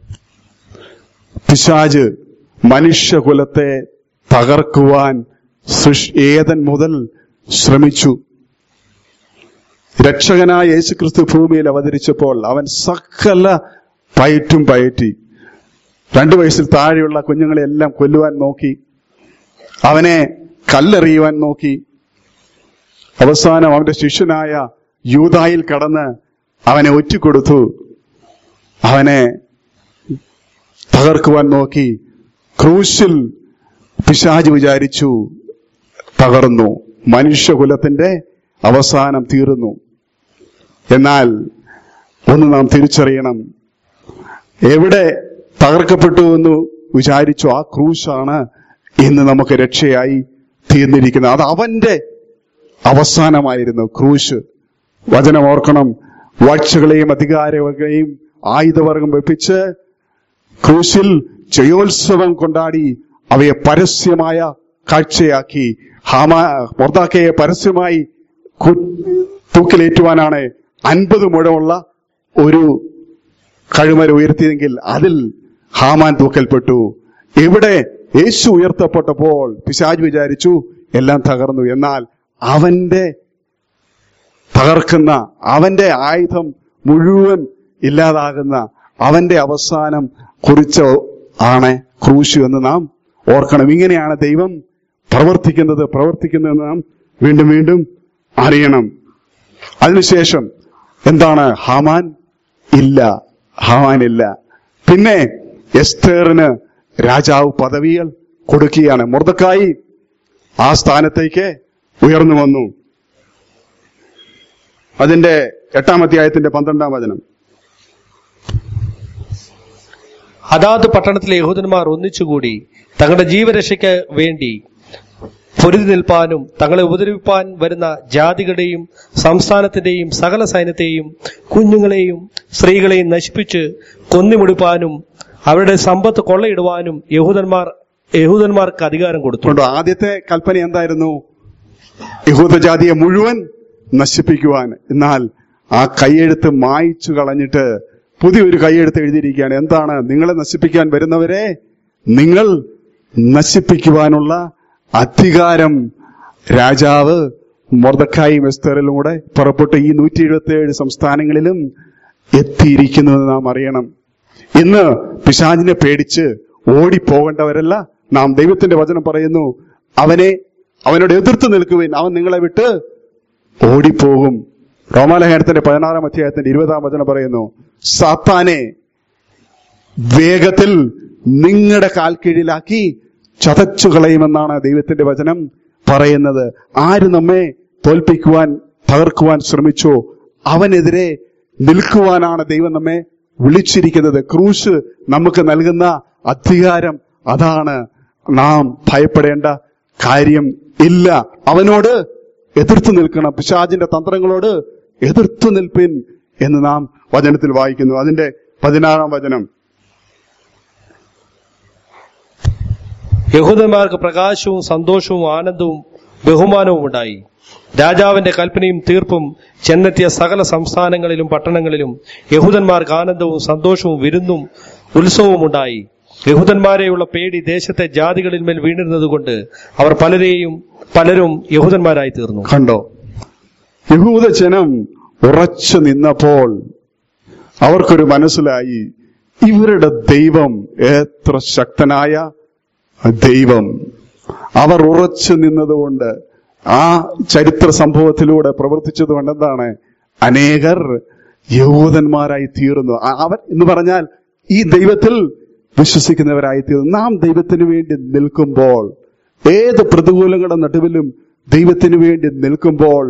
പിശാച് മനുഷ്യകുലത്തെ തകർക്കുവാൻ ഏദൻ മുതൽ ശ്രമിച്ചു. രക്ഷകനായ യേശുക്രിസ്തു ഭൂമിയിൽ അവതരിച്ചപ്പോൾ അവൻ സകല പയറ്റും പയറ്റി. രണ്ടു വയസ്സിൽ താഴെയുള്ള കുഞ്ഞുങ്ങളെ എല്ലാം കൊല്ലുവാൻ നോക്കി, അവനെ കല്ലെറിയുവാൻ നോക്കി. അവസാനം അവന്റെ ശിഷ്യനായ യൂദായിൽ കടന്ന് അവനെ ഒറ്റിക്കൊടുത്തു. അവനെ തകർക്കുവാൻ നോക്കി. ക്രൂശിൽ പിശാച് വിചാരിച്ചു തകർന്നു, മനുഷ്യകുലത്തിന്റെ അവസാനം തീർന്നു. എന്നാൽ ഒന്ന് നാം തിരിച്ചറിയണം, എവിടെ തകർക്കപ്പെട്ടു എന്ന് വിചാരിച്ചു ആ ക്രൂശാണ് ഇന്ന് നമുക്ക് രക്ഷയായി തീർന്നിരിക്കുന്നത്. അത് അവന്റെ അവസാനമായിരുന്നു ക്രൂശ്. വചനം ഓർക്കണം, വാഴ്ചകളെയും അധികാരങ്ങളെയും ആയുധവർഗം വെപ്പിച്ച് ക്രൂശിൽ ജയോത്സവം കൊണ്ടാടി അവയെ പരസ്യമായ കാഴ്ചയാക്കി. ഹാമാ മൊർദെഖായിയെ പരസ്യമായി തൂക്കിലേറ്റുവാനാണ് അൻപത് മുഴമുള്ള ഒരു കഴുമരം ഉയർത്തിയെങ്കിൽ അതിൽ ഹാമാൻ തൂക്കൽപ്പെട്ടു. ഇവിടെ യേശു ഉയർത്തപ്പെട്ടപ്പോൾ പിശാച് വിചാരിച്ചു എല്ലാം തകർന്നു. എന്നാൽ അവന്റെ തകർക്കുന്ന അവന്റെ ആയുധം മുഴുവൻ ഇല്ലാതാകുന്ന അവന്റെ അവസാനം കുറിച്ച ആണ് ക്രൂശ് എന്ന് നാം ഓർക്കണം. ഇങ്ങനെയാണ് ദൈവം പ്രവർത്തിക്കുന്നത് പ്രവർത്തിക്കുന്നതെന്ന് നാം വീണ്ടും വീണ്ടും അറിയണം. അതിനുശേഷം എന്താണ്? ഹാമാൻ ഇല്ല, ഹാമാനില്ല. പിന്നെ എസ്തേറിന് രാജാവ് പദവികൾ കൊടുക്കുകയാണ്. മൊർദെഖായി ആ സ്ഥാനത്തേക്ക് ഉയർന്നു വന്നു. അതിന്റെ എട്ടാം അധ്യായത്തിന്റെ പന്ത്രണ്ടാം വചനം. അതാത് പട്ടണത്തിലെ യഹൂദന്മാർ ഒന്നിച്ചുകൂടി തങ്ങളുടെ ജീവരക്ഷയ്ക്ക് വേണ്ടി പൊരുതി നിൽപ്പാനും തങ്ങളെ ഉപദ്രവിപ്പാൻ വരുന്ന ജാതികളുടെയും സംസ്ഥാനത്തിന്റെയും സകല സൈന്യത്തെയും കുഞ്ഞുങ്ങളെയും സ്ത്രീകളെയും നശിപ്പിച്ച് കൊന്നിമുടിപ്പാനും അവരുടെ സമ്പത്ത് കൊള്ളയിടുവാനും യഹൂദന്മാർ യഹൂദന്മാർക്ക് അധികാരം കൊടുത്തു. ആദ്യത്തെ കൽപ്പന എന്തായിരുന്നു? യഹൂദജാതിയെ മുഴുവൻ നശിപ്പിക്കുവാൻ. എന്നാൽ ആ കൈയെഴുത്ത് മായ്ച്ചു കളഞ്ഞിട്ട് പുതിയൊരു കൈയെഴുത്ത് എഴുതിയിരിക്കുകയാണ്. എന്താണ്? നിങ്ങളെ നശിപ്പിക്കാൻ വരുന്നവരെ നിങ്ങൾ നശിപ്പിക്കുവാനുള്ള അധികാരം രാജാവ് മൊർദെഖായിയും എസ്തേറിലും കൂടെ പുറപ്പെട്ട് ഈ നൂറ്റി എഴുപത്തി ഏഴ് സംസ്ഥാനങ്ങളിലും എത്തിയിരിക്കുന്നത് നാം അറിയണം. ഇന്ന് പിശാചിനെ പേടിച്ച് ഓടിപ്പോകേണ്ടവരല്ല നാം. ദൈവത്തിന്റെ വചനം പറയുന്നു, അവനെ അവനോട് എതിർത്ത് നിൽക്കുവിൻ, അവൻ നിങ്ങളെ വിട്ട് ഓടിപ്പോകും. റോമാലേഖനത്തിന്റെ പതിനാറാം അധ്യായത്തിന്റെ ഇരുപതാം വചനം പറയുന്നു, സാത്താനെ വേഗത്തിൽ നിങ്ങളുടെ കാൽ കീഴിലാക്കി ചതച്ചു കളയുമെന്നാണ് ദൈവത്തിന്റെ വചനം പറയുന്നത്. ആര് നമ്മെ തോൽപ്പിക്കുവാൻ തകർക്കുവാൻ ശ്രമിച്ചോ അവനെതിരെ നിൽക്കുവാനാണ് ദൈവം നമ്മെ വിളിച്ചിരിക്കുന്നത്. ക്രൂശ് നമുക്ക് നൽകുന്ന അധികാരം അതാണ്. നാം ഭയപ്പെടേണ്ട കാര്യം ഇല്ല. അവനോട് എതിർത്ത് നിൽക്കണം. പിശാചിന്റെ തന്ത്രങ്ങളോട് എതിർത്ത് നിൽപ്പിൻ എന്ന് നാം വചനത്തിൽ വായിക്കുന്നു. അതിന്റെ പതിനാറാം വചനം, യഹൂദന്മാർക്ക് പ്രകാശവും സന്തോഷവും ആനന്ദവും ബഹുമാനവും ഉണ്ടായി. രാജാവിന്റെ കൽപ്പനയും തീർപ്പും ചെന്നെത്തിയ സകല സംസ്ഥാനങ്ങളിലും പട്ടണങ്ങളിലും യഹൂദന്മാർക്ക് ആനന്ദവും സന്തോഷവും വിരുന്നും ഉത്സവവും ഉണ്ടായി. യഹൂദന്മാരെയുള്ള പേടി ദേശത്തെ ജാതികളിൽ മേൽ വീണിരുന്നതുകൊണ്ട് അവർ പലരെയും പലരും യഹൂദന്മാരായി തീർന്നു. കണ്ടോ, യഹൂദ ജനം ഉറച്ചു നിന്നപ്പോൾ അവർക്കൊരു മനസ്സിലായി, ഇവരുടെ ദൈവം എത്ര ശക്തനായ ദൈവം. അവർ ഉറച്ചു നിന്നതുകൊണ്ട്, ആ ചരിത്ര സംഭവത്തിലൂടെ പ്രവർത്തിച്ചതുകൊണ്ട് എന്താണ്, അനേകർ യഹൂദന്മാരായി തീർന്നു. അവർ എന്ന് പറഞ്ഞാൽ ഈ ദൈവത്തിൽ വിശ്വസിക്കുന്നവരായി തീർന്നു. നാം ദൈവത്തിന് വേണ്ടി നിൽക്കുമ്പോൾ, ഏത് പ്രതികൂലങ്ങളുടെ നടുവിലും ദൈവത്തിന് വേണ്ടി നിൽക്കുമ്പോൾ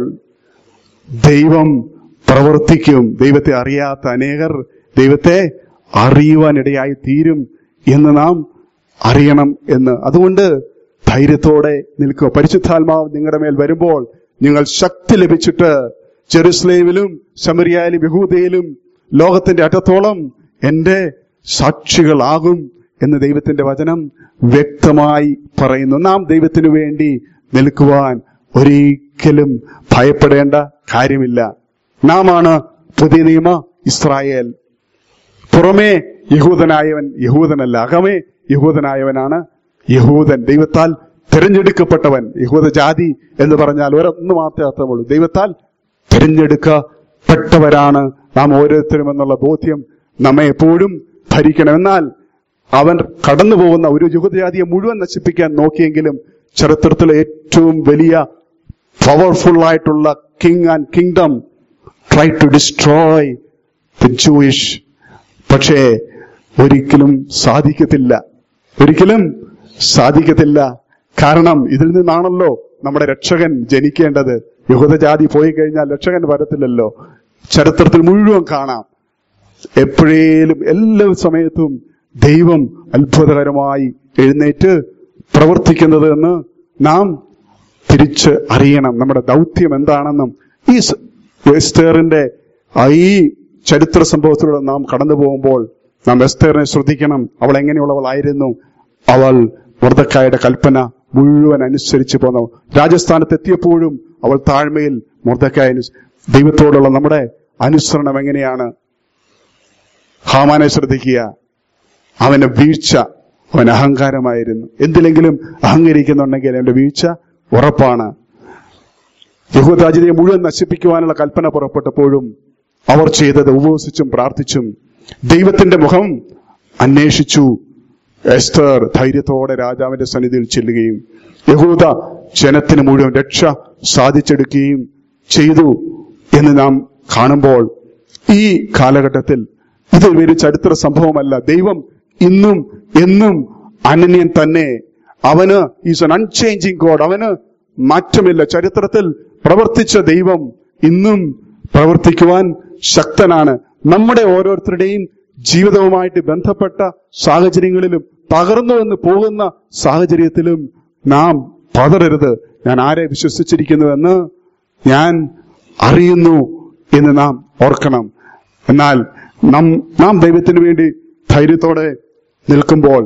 ദൈവം പ്രവർത്തിക്കും. ദൈവത്തെ അറിയാത്ത അനേകർ ദൈവത്തെ അറിയുവാനിടയായി തീരും എന്ന് നാം അറിയണം എന്ന്. അതുകൊണ്ട് ധൈര്യത്തോടെ നിൽക്കുക. പരിശുദ്ധാത്മാവ് നിങ്ങളുടെ മേൽ വരുമ്പോൾ നിങ്ങൾ ശക്തി ലഭിച്ചിട്ട് ജെറുസലേമിലും ശമരിയയിലും യഹൂദയിലും ലോകത്തിന്റെ അറ്റത്തോളം എന്റെ സാക്ഷികളാകും എന്ന് ദൈവത്തിന്റെ വചനം വ്യക്തമായി പറയുന്നു. നാം ദൈവത്തിനു വേണ്ടി നിൽക്കുവാൻ ഒരിക്കലും ഭയപ്പെടേണ്ട കാര്യമില്ല. നാം ആണ് പുതിയ നിയമ ഇസ്രായേൽ. പുറമേ യഹൂദനായവൻ യഹൂദനല്ല, അകമേ യഹൂദനായവനാണ് യഹൂദൻ. ദൈവത്താൽ തിരഞ്ഞെടുക്കപ്പെട്ടവൻ. യഹൂദ ജാതി എന്ന് പറഞ്ഞാൽ ഒരൊന്നു മാത്രമേ അർത്ഥമുള്ളൂ, ദൈവത്താൽ തിരഞ്ഞെടുക്കപ്പെട്ടവരാണ് നാം ഓരോരുത്തരും എന്നുള്ള ബോധ്യം നമ്മെ എപ്പോഴും ഭരിക്കണം. എന്നാൽ അവൻ കടന്നു പോകുന്ന ഒരു യഹൂദജാതിയെ മുഴുവൻ നശിപ്പിക്കാൻ നോക്കിയെങ്കിലും ചരിത്രത്തിലെ ഏറ്റവും വലിയ പവർഫുൾ ആയിട്ടുള്ള king and kingdom try to destroy the Jewish. പക്ഷേ ഒരിക്കലും സാധിക്കത്തില്ല, ഒരിക്കലും സാധിക്കത്തില്ല. കാരണം ഇതിൽ നിന്നാണല്ലോ നമ്മുടെ രക്ഷകൻ ജനിക്കേണ്ടത്. യഹൂദജാതി പോയി കഴിഞ്ഞാൽ രക്ഷകൻ വരത്തില്ലല്ലോ. ചരിത്രത്തിൽ മുഴുവൻ കാണാം, എപ്പോഴേലും എല്ലാ സമയത്തും ദൈവം അത്ഭുതകരമായി എഴുന്നേറ്റ് പ്രവർത്തിക്കുന്നത് എന്ന് നാം തിരിച്ച് അറിയണം. നമ്മുടെ ദൗത്യം എന്താണെന്നും ഈ എസ്തേറിന്റെ ഈ ചരിത്ര സംഭവത്തിലൂടെ നാം കടന്നു പോകുമ്പോൾ നാം എസ്തേറിനെ ശ്രദ്ധിക്കണം. അവൾ എങ്ങനെയുള്ളവളായിരുന്നു? അവൾ മൊർദെഖായിയുടെ കൽപ്പന മുഴുവൻ അനുസരിച്ച് പോന്നു. രാജസ്ഥാനത്ത് എത്തിയപ്പോഴും അവൾ താഴ്മയിൽ മൊർദെഖായി. ദൈവത്തോടുള്ള നമ്മുടെ അനുസരണം എങ്ങനെയാണ്? ഹാമാനെ ശ്രദ്ധിക്കുക. അവന്റെ വീഴ്ച, അവൻ അഹങ്കാരമായിരുന്നു. എന്തിലെങ്കിലും അഹങ്കരിക്കുന്നുണ്ടെങ്കിൽ അവന്റെ വീഴ്ച ഉറപ്പാണ്. യഹൂദജാതിയെ മുഴുവൻ നശിപ്പിക്കുവാനുള്ള കൽപ്പന പുറപ്പെട്ടപ്പോഴും അവർ ചെയ്തത് ഉപവസിച്ചും പ്രാർത്ഥിച്ചും ദൈവത്തിന്റെ മുഖം അന്വേഷിച്ചു. എസ്തർ ധൈര്യത്തോടെ രാജാവിന്റെ സന്നിധിയിൽ ചെല്ലുകയും യഹൂദ ജനത്തിന് മുഴുവൻ രക്ഷ സാധിച്ചെടുക്കുകയും ചെയ്തു എന്ന് നാം കാണുമ്പോൾ ഈ കാലഘട്ടത്തിൽ ഇത് ഒരു ചരിത്ര സംഭവമല്ല. ദൈവം ഇന്നും എന്നും അനന്യൻ തന്നെ. അവന് ഈസ് എൻ അൺചേഞ്ചിങ് ഗോഡ്. അവന് മാറ്റമില്ല. ചരിത്രത്തിൽ പ്രവർത്തിച്ച ദൈവം ഇന്നും പ്രവർത്തിക്കുവാൻ ശക്തനാണ്. നമ്മുടെ ഓരോരുത്തരുടെയും ജീവിതവുമായിട്ട് ബന്ധപ്പെട്ട സാഹചര്യങ്ങളിലും തകർന്നു എന്ന് പോകുന്ന സാഹചര്യത്തിലും നാം പതറരുത്. ഞാൻ ആരെ വിശ്വസിച്ചിരിക്കുന്നുവെന്ന് ഞാൻ അറിയുന്നു എന്ന് നാം ഓർക്കണം. എന്നാൽ നാം നാം ദൈവത്തിന് വേണ്ടി ധൈര്യത്തോടെ നിൽക്കുമ്പോൾ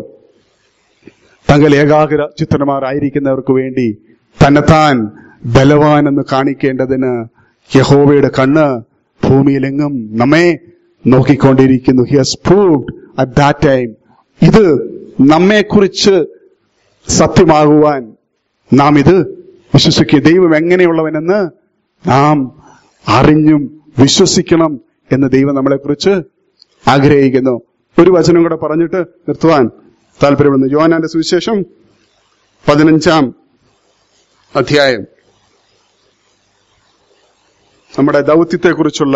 തങ്ങൾ ഏകാഗ്ര ചിത്രമാരായിരിക്കുന്നവർക്ക് വേണ്ടി തന്നെത്താൻ ബലവാൻ എന്ന് കാണിക്കേണ്ടതിന് യഹോവയുടെ കണ്ണ് ഭൂമിയിലെങ്ങും നമ്മെ നോക്കിക്കൊണ്ടിരിക്കുന്നു. He has proved at that time. ഇത് നമ്മെക്കുറിച്ച് സത്യമാകുവാൻ നാം ഇത് വിശ്വസിക്കുക. ദൈവം എങ്ങനെയുള്ളവനെന്ന് നാം അറിഞ്ഞും വിശ്വസിക്കണം എന്ന് ദൈവം നമ്മളെക്കുറിച്ച് ആഗ്രഹിക്കുന്നു. ഒരു വചനം കൂടെ പറഞ്ഞിട്ട് നിർത്തുവാൻ താല്പര്യപ്പെടുന്നു. യോഹന്നാന്റെ സുവിശേഷം പതിനഞ്ചാം അധ്യായം നമ്മുടെ ദൗത്യത്തെക്കുറിച്ചുള്ള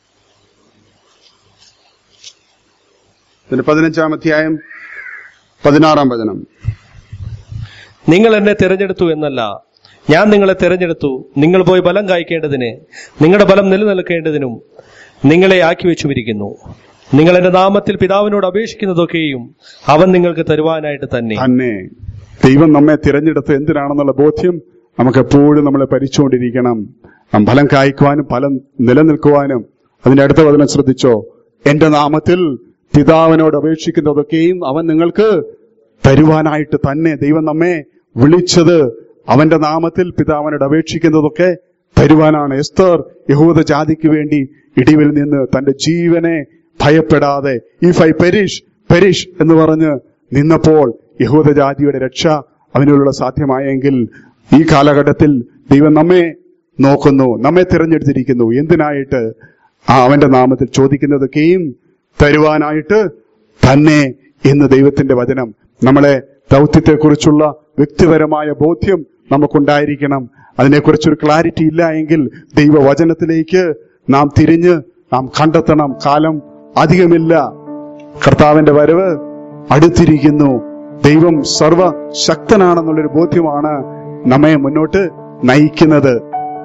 ഇതിന്റെ പതിനഞ്ചാം അധ്യായം പതിനാറാം വചനം. നിങ്ങൾ എന്നെ തിരഞ്ഞെടുത്തു എന്നല്ല, ഞാൻ നിങ്ങളെ തിരഞ്ഞെടുത്തു, നിങ്ങൾ പോയി ഫലം കായ്ക്കേണ്ടതിന്, നിങ്ങളുടെ ഫലം നിലനിൽക്കേണ്ടതിനും നിങ്ങളെ ആക്കി വെച്ചുമിരിക്കുന്നു. നിങ്ങൾ എന്റെ നാമത്തിൽ പിതാവിനോട് അപേക്ഷിക്കുന്നതൊക്കെയും അവൻ നിങ്ങൾക്ക് തരുവാനായിട്ട് തന്നെ. തന്നെ ദൈവം നമ്മെ തിരഞ്ഞെടുത്ത് എന്തിനാണെന്നുള്ള ബോധ്യം നമുക്ക് എപ്പോഴും നമ്മളെ ഭരിച്ചുകൊണ്ടിരിക്കണം. നാം ഫലം കായ്ക്കുവാനും ഫലം നിലനിൽക്കുവാനും. അതിന്റെ അടുത്ത വചനം ശ്രദ്ധിച്ചോ, എന്റെ നാമത്തിൽ പിതാവിനോട് അപേക്ഷിക്കുന്നതൊക്കെയും അവൻ നിങ്ങൾക്ക് തരുവാനായിട്ട് തന്നെ. ദൈവം നമ്മെ വിളിച്ചത് അവന്റെ നാമത്തിൽ പിതാവിനോട് അപേക്ഷിക്കുന്നതൊക്കെ തരുവാനാണ്. എസ്തർ യഹൂദ ജാതിക്ക് വേണ്ടി ഇടിവിൽ നിന്ന് തന്റെ ജീവനെ ഭയപ്പെടാതെ ഇഫ് ഐ പെരിഷ് പെരിഷ് എന്ന് പറഞ്ഞ് നിന്നപ്പോൾ യഹൂദ ജാതിയുടെ രക്ഷ അവനുള്ള സാധ്യമായെങ്കിൽ ഈ കാലഘട്ടത്തിൽ ദൈവം നമ്മെ നോക്കുന്നു, നമ്മെ തിരഞ്ഞെടുത്തിരിക്കുന്നു. എന്തിനായിട്ട്? ആ അവന്റെ നാമത്തിൽ ചോദിക്കുന്നതൊക്കെയും തരുവാനായിട്ട് തന്നെ എന്ന് ദൈവത്തിന്റെ വചനം. നമ്മളെ ദൗത്യത്തെക്കുറിച്ചുള്ള വ്യക്തിപരമായ ബോധ്യം നമുക്കുണ്ടായിരിക്കണം. അതിനെക്കുറിച്ചൊരു ക്ലാരിറ്റി ഇല്ല എങ്കിൽ ദൈവവചനത്തിലേക്ക് നാം തിരിഞ്ഞ് നാം കണ്ടെത്തണം. കാലം അധികമില്ല, കർത്താവിന്റെ വരവ് അടുത്തിരിക്കുന്നു. ദൈവം സർവശക്തനാണെന്നുള്ളൊരു ബോധ്യമാണ് നമ്മെ മുന്നോട്ട് നയിക്കുന്നത്.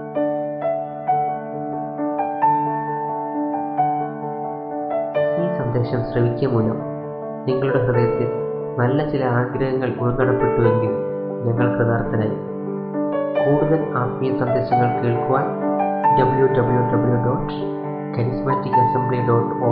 ഈ സന്ദേശം ശ്രവിക്കുക മൂലം നിങ്ങളുടെ ഹൃദയത്തിൽ നല്ല ചില ആഗ്രഹങ്ങൾ ഉൾനടപ്പെട്ടുവെങ്കിൽ ഞങ്ങൾ കൃതാർത്ഥനായി. കൂടുതൽ ആത്മീയ സന്ദേശങ്ങൾ കേൾക്കുവാൻ W W W dot charismatic assembly dot